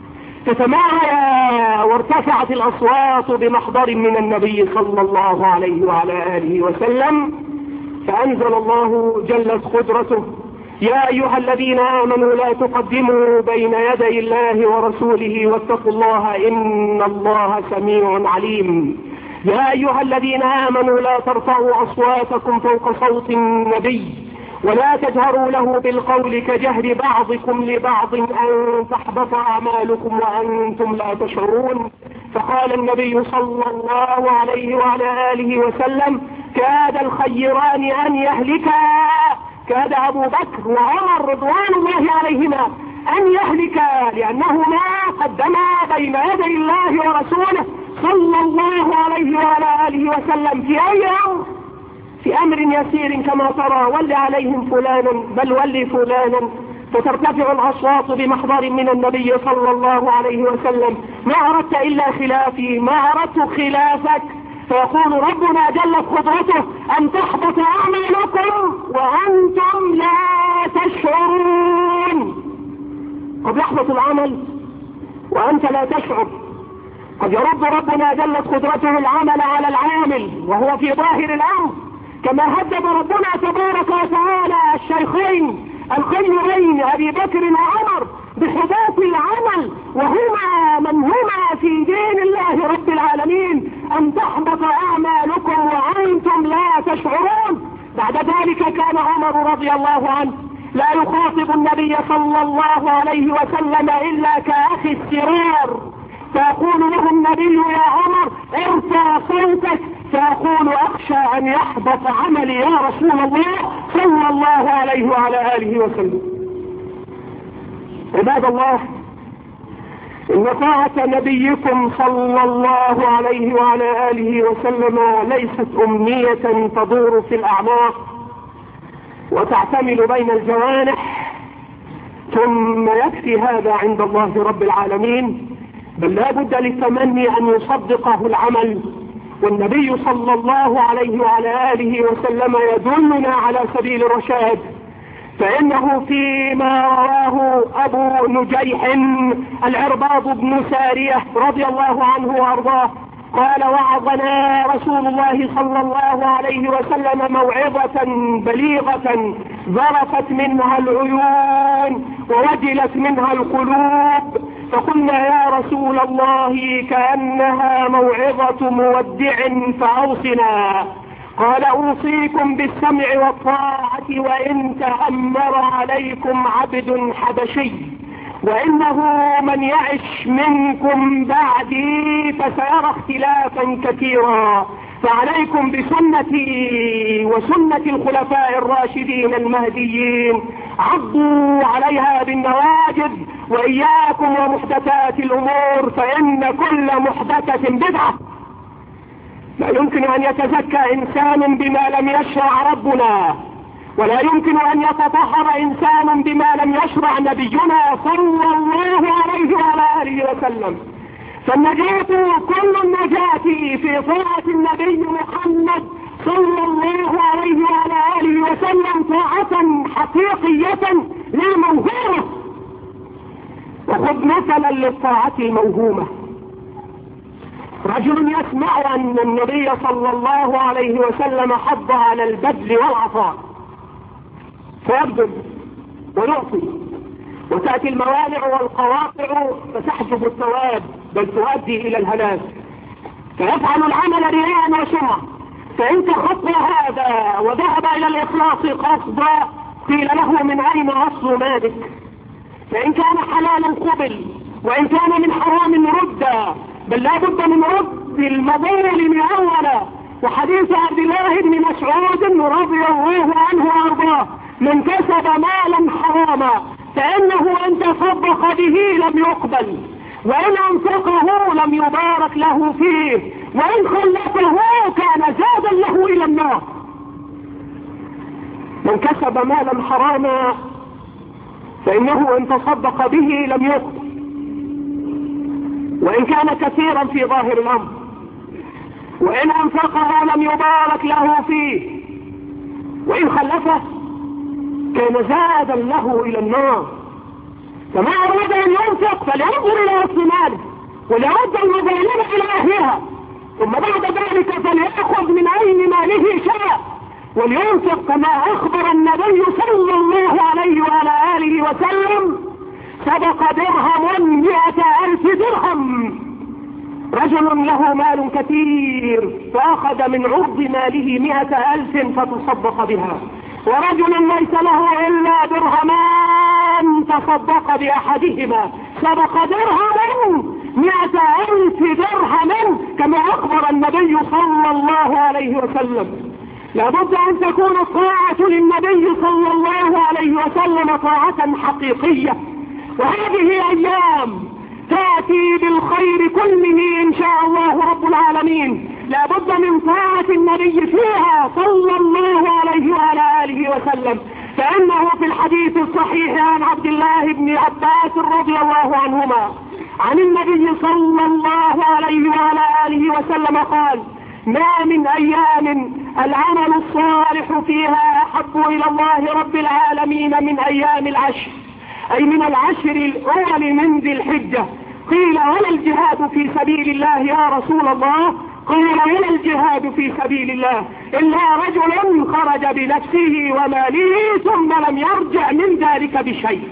[SPEAKER 3] فتماعى وارتفعت الاصوات بمحضر من النبي صلى الله عليه وعلى اله وسلم، فانزل الله جلت قدرته: يا ايها الذين امنوا لا تقدموا بين يدي الله ورسوله واتقوا الله ان الله سميع عليم. يا ايها الذين امنوا لا ترفعوا اصواتكم فوق صوت النبي ولا تجهروا له بالقول كجهر بعضكم لبعض ان تحبط اعمالكم وانتم لا تشعرون. فقال النبي صلى الله عليه وعلى اله وسلم: كاد الخيران ان يهلكا، كاد ابو بكر وعمر رضوان الله عليهما ان يهلكا لانهما قدما بين يدي الله ورسوله صلى الله عليه وعلى اله وسلم في اي امر؟ في امر يسير كما ترى: ول عليهم فلانا بل ول فلانا، فترتفع الاصوات بمحضر من النبي صلى الله عليه وسلم: ما اردت الا خلافي، ما اردت خلافك. فيقول ربنا جلت قدرته: ان تحبط اعمالكم وانتم لا تشعرون. قد يحبط العمل وانت لا تشعر. قد يرد ربنا جلت قدرته العمل على العامل وهو في ظاهر الامر، كما هدد ربنا تبارك وتعالى الشيخين الخيرين ابي بكر وعمر بحباط العمل وهما من هما في دين الله رب العالمين: ان تحبط اعمالكم وانتم لا تشعرون. بعد ذلك كان عمر رضي الله عنه لا يخاطب النبي صلى الله عليه وسلم الا كاخي السرار، فيقول له النبي: يا عمر ارفع صوتك. فيقول: اخشى ان يحبط عملي يا رسول الله صلى الله عليه وعلى اله وسلم. عباد الله، ان طاعة نبيكم صلى الله عليه وعلى اله وسلم ليست امنية تدور في الاعماق وتعتمل بين الجوانح ثم يكفي هذا عند الله رب العالمين، بل لا بد للتمني ان يصدقه العمل. والنبي صلى الله عليه وعلى آله وسلم يدلنا على سبيل الرشاد، فإنه فيما رواه أبو نجيح العرباض بن سارية رضي الله عنه وأرضاه قال: وعظنا رسول الله صلى الله عليه وسلم موعظة بليغة ذرفت منها العيون ووجلت منها القلوب، فقلنا: يا رسول الله كأنها موعظة مودع فأوصنا. قال: أوصيكم بالسمع والطاعة وإن تأمر عليكم عبد حبشي، وإنه من يعش منكم بعدي فسيرى اختلافا كثيرا، فعليكم بسنتي وسنة الخلفاء الراشدين المهديين، عضوا عليها بالنواجذ، وإياكم ومحدثات الأمور فإن كل محدثة بدعة. لا يمكن أن يتزكى إنسان بما لم يشرع ربنا، ولا يمكن أن يتطهر إنسان بما لم يشرع نبينا صلى الله عليه وعلى آله وسلم. فالنجاة كل النجاة في طاعة النبي محمد صلى الله عليه وعلى آله وسلم طاعة حقيقية لا موهومة. وخذ مثلا للطاعة الموهومة: رجل يسمع أن النبي صلى الله عليه وسلم حض على البذل والعطاء فيبذل ويعطي، وتأتي الموانع والقواطع فتحجب الثواب بل تؤدي إلى الهلاك، فيفعل العمل رياء وسمعة. فإن تخطى هذا وذهب إلى الإخلاص قصدا قيل له من أين أصل مالك؟ فإن كان حلالا قبل، وإن كان من حرام رد، بل لا بد من رد المظالم أولا. وحديث عبد الله بن مسعود رضي الله عنه وارضاه: من كسب مالا حراما فإنه إن تصدق به لم يقبل، وإن أنفقه لم يبارك له فيه، وإن خلفه كان زادا له إلى النار. من كسب مالا حراما فإنه إن تصدق به لم يقبل، وإن كان كثيرا في ظاهر الأمر، وإن أنفقه لم يبارك له فيه، وإن خلفه كان زادا له إلى النار. فما أراد أن ينفق فلينظر إلى أصل ماله وليرد المظالم إلى أهلها، ثم بعد ذلك فليأخذ من أين ماله شاء ولينفق كما أخبر النبي صلى الله عليه وعلى آله وسلم: سبق درهم مئة ألف درهم. رجل له مال كثير فأخذ من عرض ماله مئة ألف فتصدق بها، ورجل ليس له إلا درهمان تصدق بأحدهما، سبق درهم مئة ألف درهم كما أخبر النبي صلى الله عليه وسلم. لابد أن تكون الطاعة للنبي صلى الله عليه وسلم طاعة حقيقية، وهذه أيام تأتي بالخير كله إن شاء الله رب العالمين. لابد من طاعة النبي فيها صلى الله عليه وعلى آله وسلم، فإنه في الحديث الصحيح عن عبد الله بن عباس رضي الله عنهما عن النبي صلى الله عليه وعلى آله وسلم قال: ما من أيام العمل الصالح فيها أحب إلى الله رب العالمين من أيام العشر، أي من العشر الأول من ذي الحجة. قيل: ولا الجهاد في سبيل الله يا رسول الله؟ قال: ولا الجهاد في سبيل الله إلا رجل خرج بنفسه وماله ثم لم يرجع من ذلك بشيء.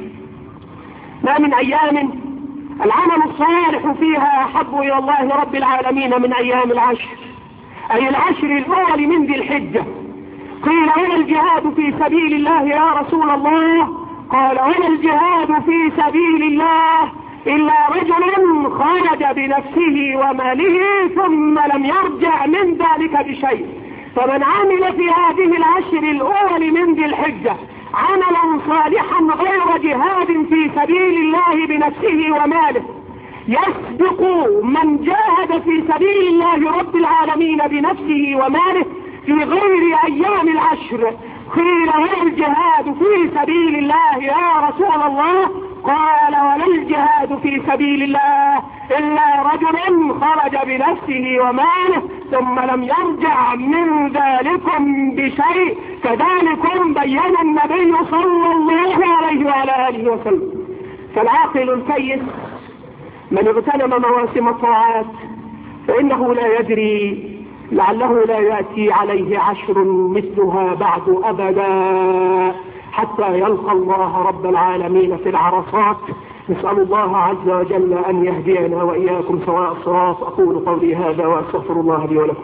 [SPEAKER 3] ما من أيام العمل الصالح فيها أحب إلى الله رب العالمين من أيام العشر، أي العشر الأول من ذي الحجة. قيل: ولا الجهاد في سبيل الله يا رسول الله؟ قال: ولا الجهاد في سبيل الله إلا رجل خرج بنفسه وماله ثم لم يرجع من ذلك بشيء. فمن عمل في هذه العشر الأول من ذي الحجة عملا صالحا غير جهاد في سبيل الله بنفسه وماله يسبق من جاهد في سبيل الله رب العالمين بنفسه وماله في غير أيام العشر. قيل: ولا الجهاد في سبيل الله يا رسول الله؟ قال: ولا الجهاد في سبيل الله إلا رجل خرج بنفسه وماله ثم لم يرجع من ذلكم بشيء. كذلكم بين النبي صلى الله عليه وعلى آله وسلم. فالعاقل الكيس من اغتنم مواسم الطاعات فإنه لا يدري لعله لا يأتي عليه عشر مثلها بعد أبدا حتى يلقى الله رب العالمين في العرصات. نسأل الله عز وجل أن يهدينا وإياكم سواء الصراط. أقول قولي هذا وأستغفر الله لي ولكم.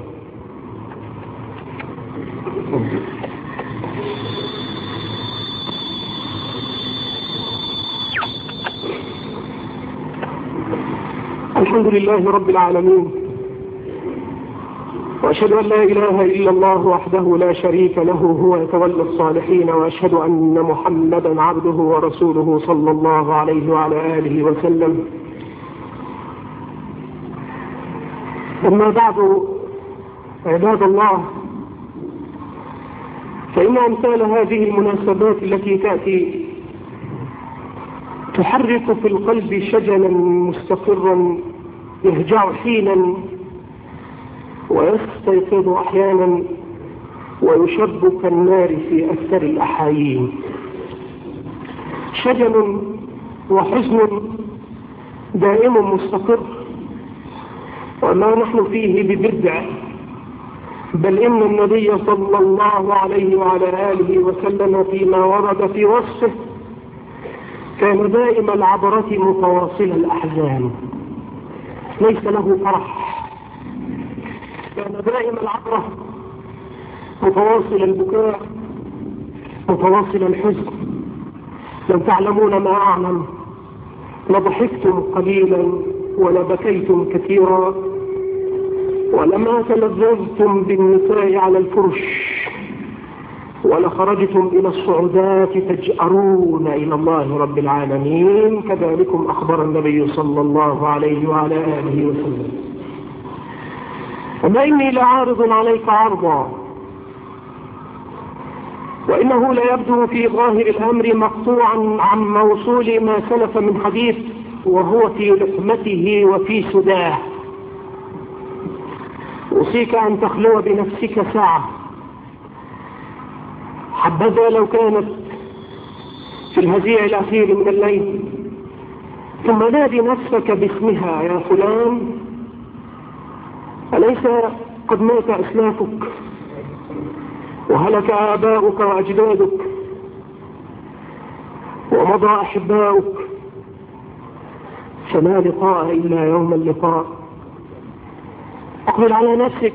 [SPEAKER 3] الحمد لله رب العالمين، وأشهد أن لا إله إلا الله وحده لا شريك له هو يتولى الصالحين، وأشهد أن محمدا عبده ورسوله صلى الله عليه وعلى آله وسلم. أما بعد عباد الله، فإن أمثال هذه المناسبات التي تأتي تحرك في القلب شجنا مستقرا يهجع حينا ويستيقظ أحيانا ويشب كالنار في أكثر الأحايين. شجن وحزن دائم مستقر
[SPEAKER 2] وما نحن فيه ببدع، بل إن النبي صلى الله عليه وعلى آله وسلم فيما ورد في وصفه كان دائم العبرة متواصل الأحزان، ليس له فرح، كان دائم العبرة متواصل البكاء متواصل الحزن. لو تعلمون ما أعلم لضحكتم قليلا ولبكيتم كثيرا، ولما تلذذتم بالنساء على الفرش ولخرجتم إلى الصعودات تجأرون إلى الله رب العالمين، كذلكم أخبر النبي صلى الله عليه وعلى آله وسلم. وما إني لعارض عليك عرضا، وإنه لا يبدو في ظاهر الأمر مقطوعا عن موصول ما سلف من حديث، وهو في لحمته وفي سداه. أوصيك أن تخلو بنفسك ساعة، حبذا لو كانت في الهزيع الأخير من الليل، ثم نادي نفسك باسمها: يا فلان، أليس قد مات أسلافك وهلك آباؤك وأجدادك ومضى أحباؤك، فما لقاء إلا يوم اللقاء. أقبل على نفسك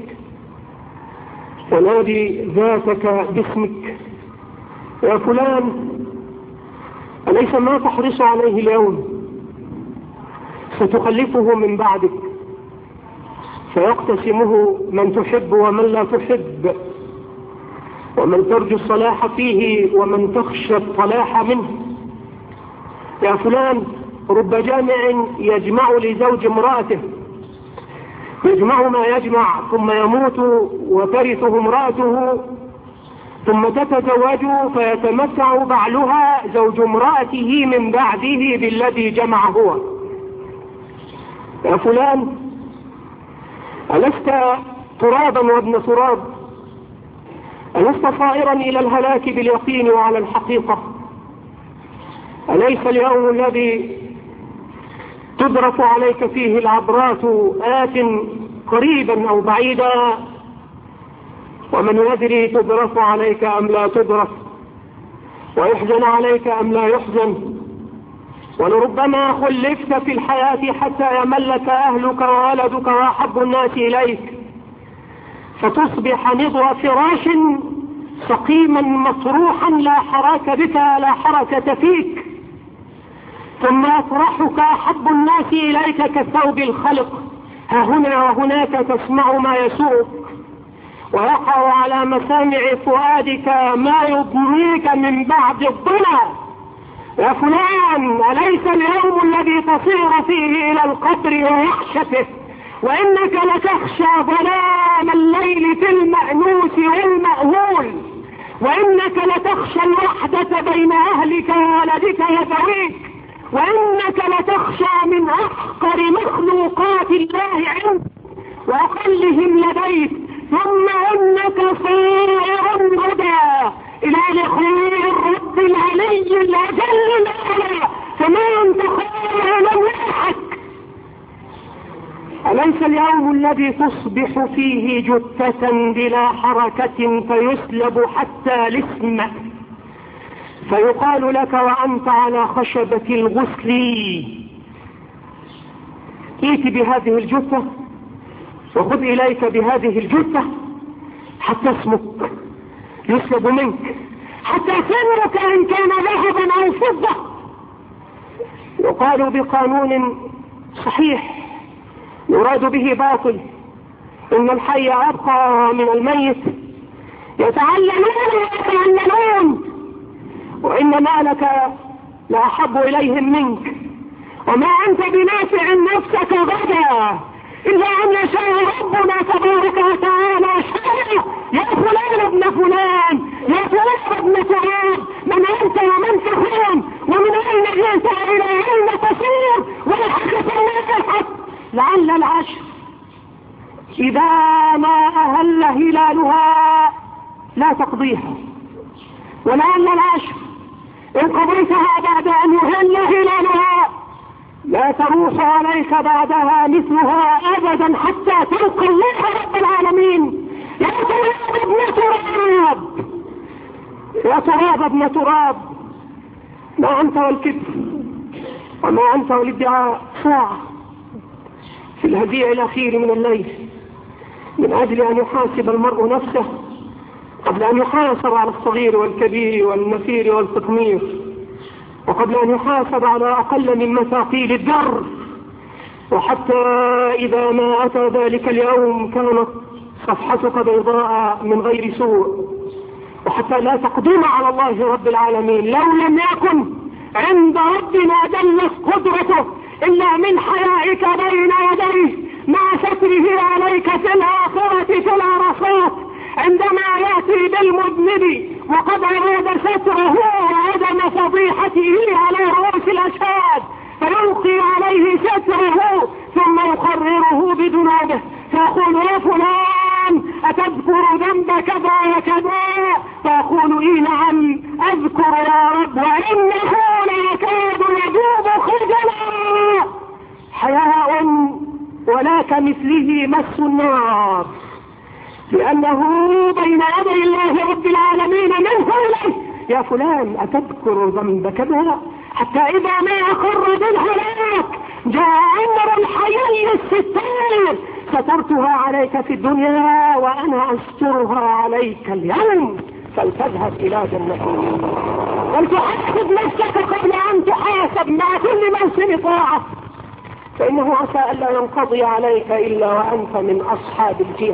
[SPEAKER 2] ونادي ذاتك باسمك: يا فلان، أليس ما تحرص عليه اليوم ستخلفه من بعدك، فيقتسمه من تحب ومن لا تحب، ومن ترجو الصلاح فيه ومن تخشى الصلاح منه. يا فلان، رب جامع يجمع لزوج امرأته، يجمع ما يجمع ثم يموت وترثه امرأته، ثم تتزوج فيتمتع بعلها زوج امرأته من بعده بالذي جمع هو. يا فلان، ألست ترابا وابن تراب؟ ألست صائرا إلى الهلاك باليقين وعلى الحقيقة؟ أليس اليوم الذي تدرس عليك فيه العبرات آت قريبا أو بعيدا؟ ومن يدري تدرس عليك أم لا تدرس، ويحزن عليك أم لا يحزن. ولربما خلفت في الحياة حتى يملك أهلك وولدك وأحب الناس إليك، فتصبح نضر فراش سقيما مطروحا لا حراك بك لا حركة فيك، ثم يطرحك أحب الناس إليك كالثوب الخلق، ها هنا وهناك تسمع ما يسوءك، ويقع على مسامع فؤادك ما يضنيك من بعد الضنا. يا فلان، أليس اليوم الذي تصير فيه إلى القبر ووحشته، وإنك لتخشى ظلام الليل في المأنوس والمأهول، وإنك لتخشى الوحدة بين أهلك وولدك وذويك، وإنك لتخشى من أحقر مخلوقات الله عندك وأقلهم لديك، ثم إنك صائر غدا إلى لقاء الرب العلي الأجل الأعلى، فما أنت خير لم يضحك. أليس اليوم الذي تصبح فيه جثة بلا حركة فيسلب حتى الاسم، فيقال لك وأنت على خشبة الغسل: ائت بهذه الجثة وخذ إليك بهذه الجثة، حتى اسمك يسلب منك، حتى سرك إن كان ذهبا أو فضة. يقال بقانون صحيح يراد به باطل: إن الحي أبقى من الميت، يتعلمون ويتعلمون، وإن مالك لا أحب إليهم منك، وما أنت بنافع نفسك غدا إلا أن يشاء ربنا تبارك وتعالى شيئا. يا فلان ابن فلان، يا فلان ابن فلان، من أنت ومن تكون، ومن أين جئت إلى أين تصير، والحق الحق. لعل العشر إذا ما أهل هلالها لا تقضيها، ولعل العشر إن قضيتها بعد أن يهل هلالها
[SPEAKER 3] لا تروح عليك بعدها مثلها أبدا حتى تلقى الله رب العالمين. يا تراب ابن تراب، يا تراب ابن تراب، ما أنت والكذب وما أنت والادعاء. ساعة في الهديع الأخير من الليل من أجل أن يحاسب المرء نفسه قبل أن يحاسب على الصغير والكبير والنفير والقطمير، وقبل أن يحاسب على أقل من مثاقيل الدر. وحتى إذا ما أتى ذلك اليوم كانت صفحتك بيضاء من غير سوء، وحتى لا تقدم على الله رب العالمين لو لم يكن عند ربنا دلت قدرته إلا من حيائك بين يديه مع ستره عليك في الآخرة في العرصات، عندما يأتي بالمذنب وقد أراد ستره وعدم فضيحته على رؤوس الأشهاد فيلقي عليه ستره ثم يقرره بذنوبه فيقول يا فلان أتذكر ذنب كذا وكذا؟ فيقول إيه نعم أذكر يا رب، وإنه لا يكاد يذوب خجلا. حياء ولا كمثله مس النار، لأنه بين يدي الله رب العالمين منه إليه يا فلان أتذكر ذنب كذا؟ حتى إذا ما أقر بالهلاك جاء أمر الحيي الستار سترتها عليك في الدنيا وأنا أسترها عليك اليوم، فلتذهب إلى جنتي ولتحاسب نفسك قبل أن تحاسب مع كل موسم طاعة، فإنه عسى ألا ينقضي عليك إلا وأنت من أصحاب الجنة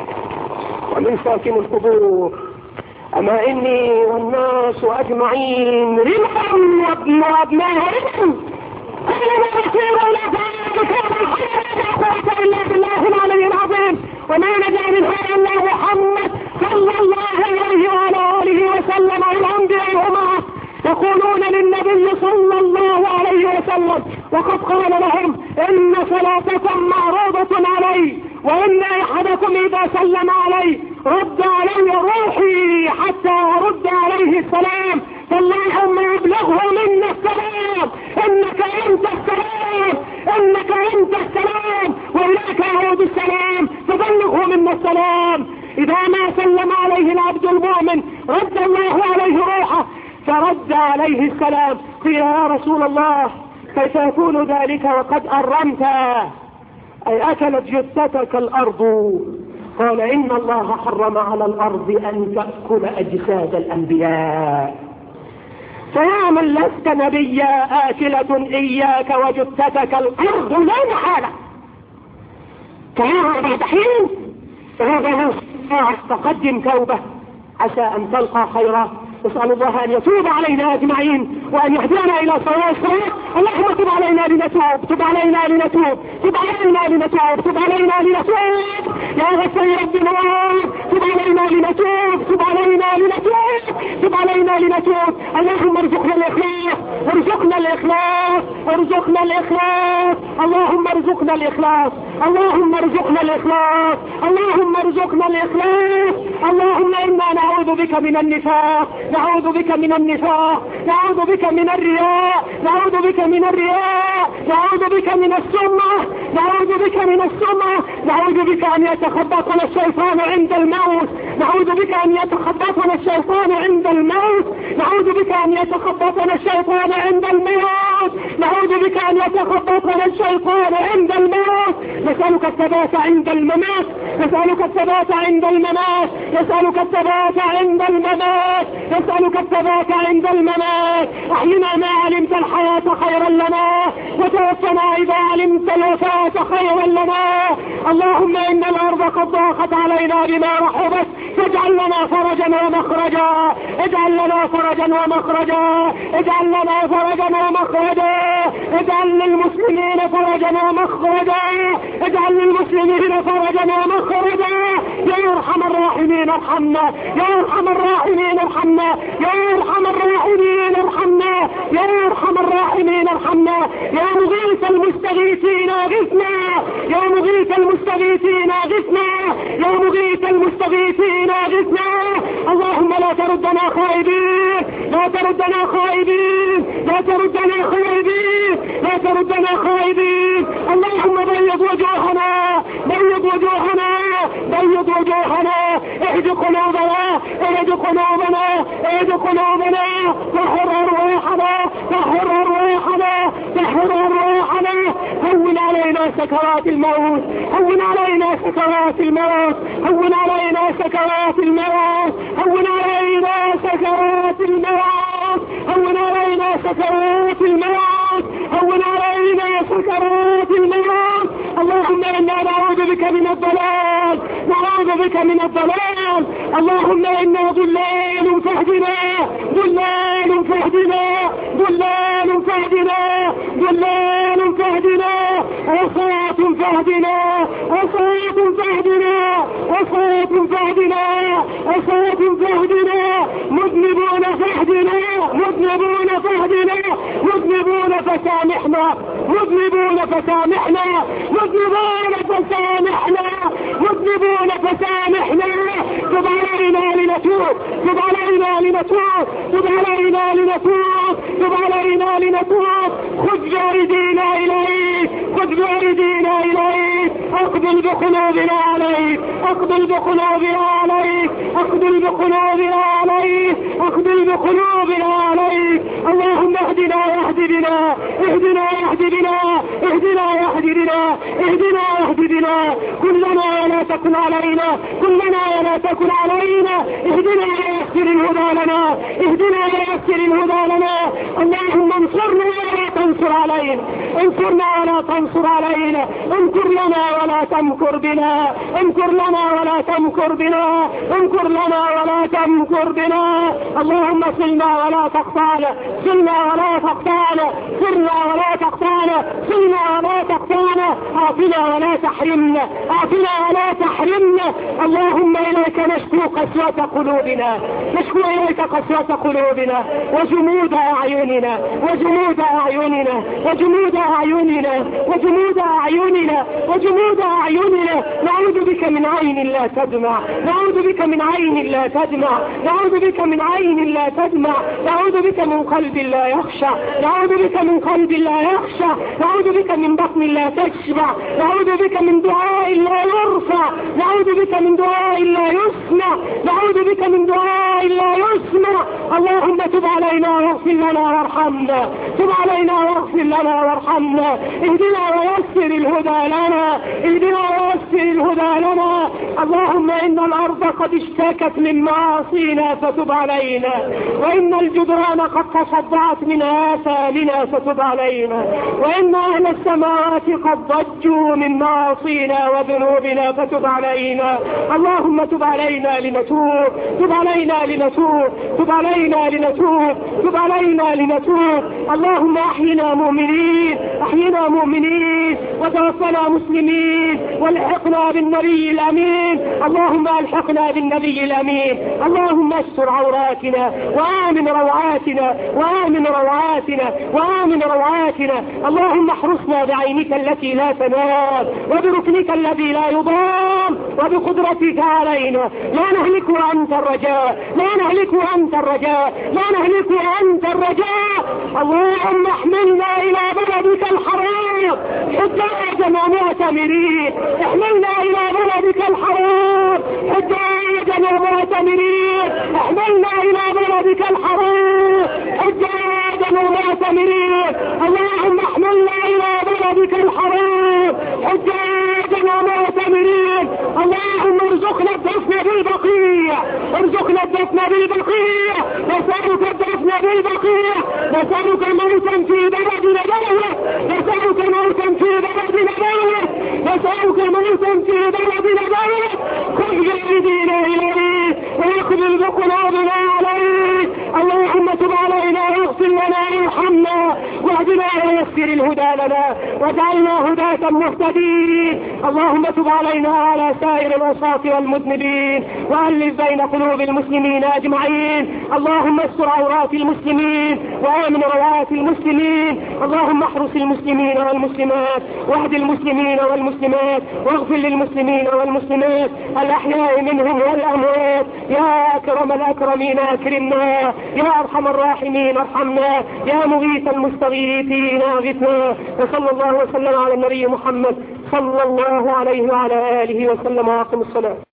[SPEAKER 3] ومن ساكن القبور. أما إني والناس أجمعين رمم وابن وابناء رمم كلنا نسير إلى ذلك لا قوة إلا بالله العلي العظيم. وما نجا منها إلا محمد صلى الله عليه وعلى آله وسلم والأنبياء معه يقولون للنبي صلى الله عليه وسلم وقد قال لهم إن صلاتكم معروضة علي وإن أحدكم إذا سلم علي رد علي روحي حتى أرد عليه السلام، فاللهم يبلغه منا السلام إنك أنت السلام إنك أنت السلام وإليك يعود السلام فبلغه منا السلام. إذا ما سلم عليه العبد المؤمن رد الله عليه روحه فرد عليه السلام. قيل يا رسول الله كيف يكون ذلك وقد أرمت أي أكلت جثتك الأرض؟ قال إن الله حرم على الأرض أن تأكل أجساد الأنبياء، فيا من لست نبيا آكلة إياك وجثتك الأرض لا محالة. فهذا بعد حين فهذا تقدم توبة عسى أن تلقى خيرا. نسأل الله أن يتوب علينا أجمعين وأن يهدينا إلى صراط الصراط. اللهم تب علينا لنتوب تب علينا لنتوب تب علينا لنتوب تب علينا لنتوب يا غفور ربنا تب علينا لنتوب تب علينا لنتوب تب علينا لنتوب. اللهم ارزقنا الإخلاص ارزقنا الإخلاص ارزقنا الإخلاص اللهم ارزقنا الإخلاص اللهم ارزقنا الإخلاص اللهم ارزقنا الإخلاص. اللهم إنا نعوذ بك من النفاق نعوذ بك من النفاق نعوذ بك من الرياء نعوذ بك من الرياء نعوذ بك من السمة نعوذ بك من السمة نعوذ بك أن يتخبطنا الشيطان عند الموت نعوذ بك أن يتخبطنا الشيطان عند الموت نعوذ بك أن يتخبطنا الشيطان عند الموت نعوذ بك أن يتخبطنا الشيطان عند الموت. نسألك الثبات عند الممات نسألك الثبات عند الممات نسألك الثبات عند الممات نسألك الثبات عند الممات. أحينا ما علمت الحياة خيرا لنا وتوفنا إذا علمت الوفاة خيرا لنا. اللهم إن الأرض قد ضاقت علينا بما رحبت فاجعل لنا فرجا ومخرجا اجعل لنا فرجا ومخرجا اجعل لنا فرجا ومخرجا اجعل للمسلمين فرجا ومخرجا اجعل للمسلمين فرجا ومخرجا. يا أرحم الراحمين ارحمنا يا أرحم الراحمين ارحمنا يا أرحم الراحمين ارحمنا يا أرحم الراحمين ارحمنا. يا مغيث المستغيثين اغثنا، يا مغيث المستغيثين اغثنا، يا مغيث المستغيثين اغثنا. اللهم لا تردنا خائبين، لا تردنا خائبين، لا تردنا خائبين، لا تردنا خائبين. اللهم بيض وجوهنا، بيض وجوهنا، بيض وجوهنا، اهد قلوبنا، اهد قلوبنا، اهد قلوبنا، طهر ارواحنا، طهر ارواحنا، طهر ارواحنا. هون علينا سكرات الموت، هون علينا سكرات الموت، هون علينا سكرات الموت، هون علينا سكرات الموت، هون علينا سكرات الموت، هون علينا سكرات الموت. اللهم انا نعوذ بك من الضلال، نعوذ بك من الضلال. اللهم انا ضلال فاهدنا، ضلال فاهدنا، ضلال فاهدنا، ضلال فاهدنا، عصاة فاهدنا، عصاة فاهدنا، عصاة فاهدنا، عصاة فاهدنا، مذنبون فاهدنا، مذنبون فاهدنا، مذنبون فسامحنا، مذنبون فسامحنا، مذنبون فسامحنا، مذنبون فسامحنا. تب علينا لنتوب، تب علينا لنتوب، تب علينا لنتوب، تب علينا لنتوب. خذ جاردينا إليك، خذ جاردينا إليك، اقبل بقلوبنا عليك، اقبل بقلوبنا عليك، اقبل بقلوبنا عليك، اقبل بقلوبنا عليك. اللهم اهدنا واهد بنا، اهدنا واهد بنا، اهدنا واهد بنا، اهدنا واهد بنا. كلنا ولا تكن علينا، كلنا ولا تكن علينا. اهدنا ويسر الهدى لنا، اهدنا ويسر الهدى لنا. اللهم انصرنا ولا تنصر علينا، انصرنا ولا تنصر علينا، انكر لنا ولا تمكر بنا، انكر لنا ولا تمكر بنا، انكر لنا ولا تمكر بنا. اللهم صلنا ولا تقطعنا، صلنا ولا تقطعنا، صلنا ولا تقطعنا، صلنا ولا تقطعنا. اعطنا ولا تحرمنا، اعطنا ولا تحرمنا. اللهم اليك نشكو قسوة قلوبنا، نشكو اليك قسوة قلوبنا وجمود اعيننا، وجمود اعيننا، وجمود اعيننا، وجمود اعيننا، وجمود اعيننا. نعوذ بك من عين لا تدمع، نعوذ بك من عين لا تدمع، نعوذ بك من عين لا تدمع، نعوذ بك من قلب لا يخشع، نعوذ بك من قلب لا يخشع، نعوذ بك من بطن لا تشبع، نعوذ بك من دعاء لا يرفع، نعوذ بك من دعاء لا يسمع، نعوذ بك من دعاء لا يسمع. اللهم تب علينا واغفر لنا وارحمنا، تب علينا واغفر لنا وارحمنا. اهدنا ويسر الهدى لنا، اهدنا ويسر الهدى لنا. اللهم ان الارض قد اشتكت من معاصينا فتب علينا، وان الجدران قد تصدعت من آثامنا فتب علينا، وان اهل السماوات قد ضجوا من معاصينا وذنوبنا فتب علينا. اللهم تب علينا لنتوب، تب علينا لنتوب، تب علينا لنتوب، تب علينا لنتوب. اللهم احينا مؤمنين، احينا مؤمنين، وتوفنا مسلمين، والحقنا بالنبي الامين. اللهم الحقنا بالنبي الامين. اللهم استر عوراتنا وامن روعاتنا، وامن روعاتنا، وامن روعاتنا. اللهم احرسنا بعينك التي لا تنام، وبركنك الذي لا يضام، وبقدرتك علينا. لا نهلك وانت الرجاء، لا نهلك وانت الرجاء، لا نهلك وانت الرجاء. اللهم احملنا الى بلدك الحرام حجاجا ومعتمرين، احملنا الى بلدك الحرام حجاجا ومعتمرين، احملنا الى بلدك الحرام حجاجا ومعتمرين. اللهم احملنا الى بلدك الحرام حجاجا ومعتمرين. اللهم ارزقنا الدفن بالبقيع، ارزقنا الدفن بالبقيع، نسألك الدفن بالبقيع، نسألك موتا في بلدنا دولة، نسألك موتا في بلدنا دولة، نسألك موتا في بلدنا دولة. خذ بأيدينا إليك ويقبل بقلوبنا عليك. اللهم تب علينا واغفر لنا وارحمنا واهدنا ويسر الهدى لنا واجعلنا هداة مهتدين. اللهم تب علينا وعلى سائر العصاة والمذنبين وألف بين قلوب المسلمين أجمعين. اللهم استر عورات المسلمين وآمن روعات المسلمين. اللهم احرس المسلمين والمسلمات واهد المسلمين والمسلمات واغفر للمسلمين والمسلمات الأحياء منهم والأموات. يا أكرم الأكرمين أكرمنا، يا أرحم الراحمين ارحمنا، يا مغيث المستغيثين أغثنا. وصلى الله وسلم على النبي محمد صلى الله عليه وعلى آله وسلم. وأقم الصلاة.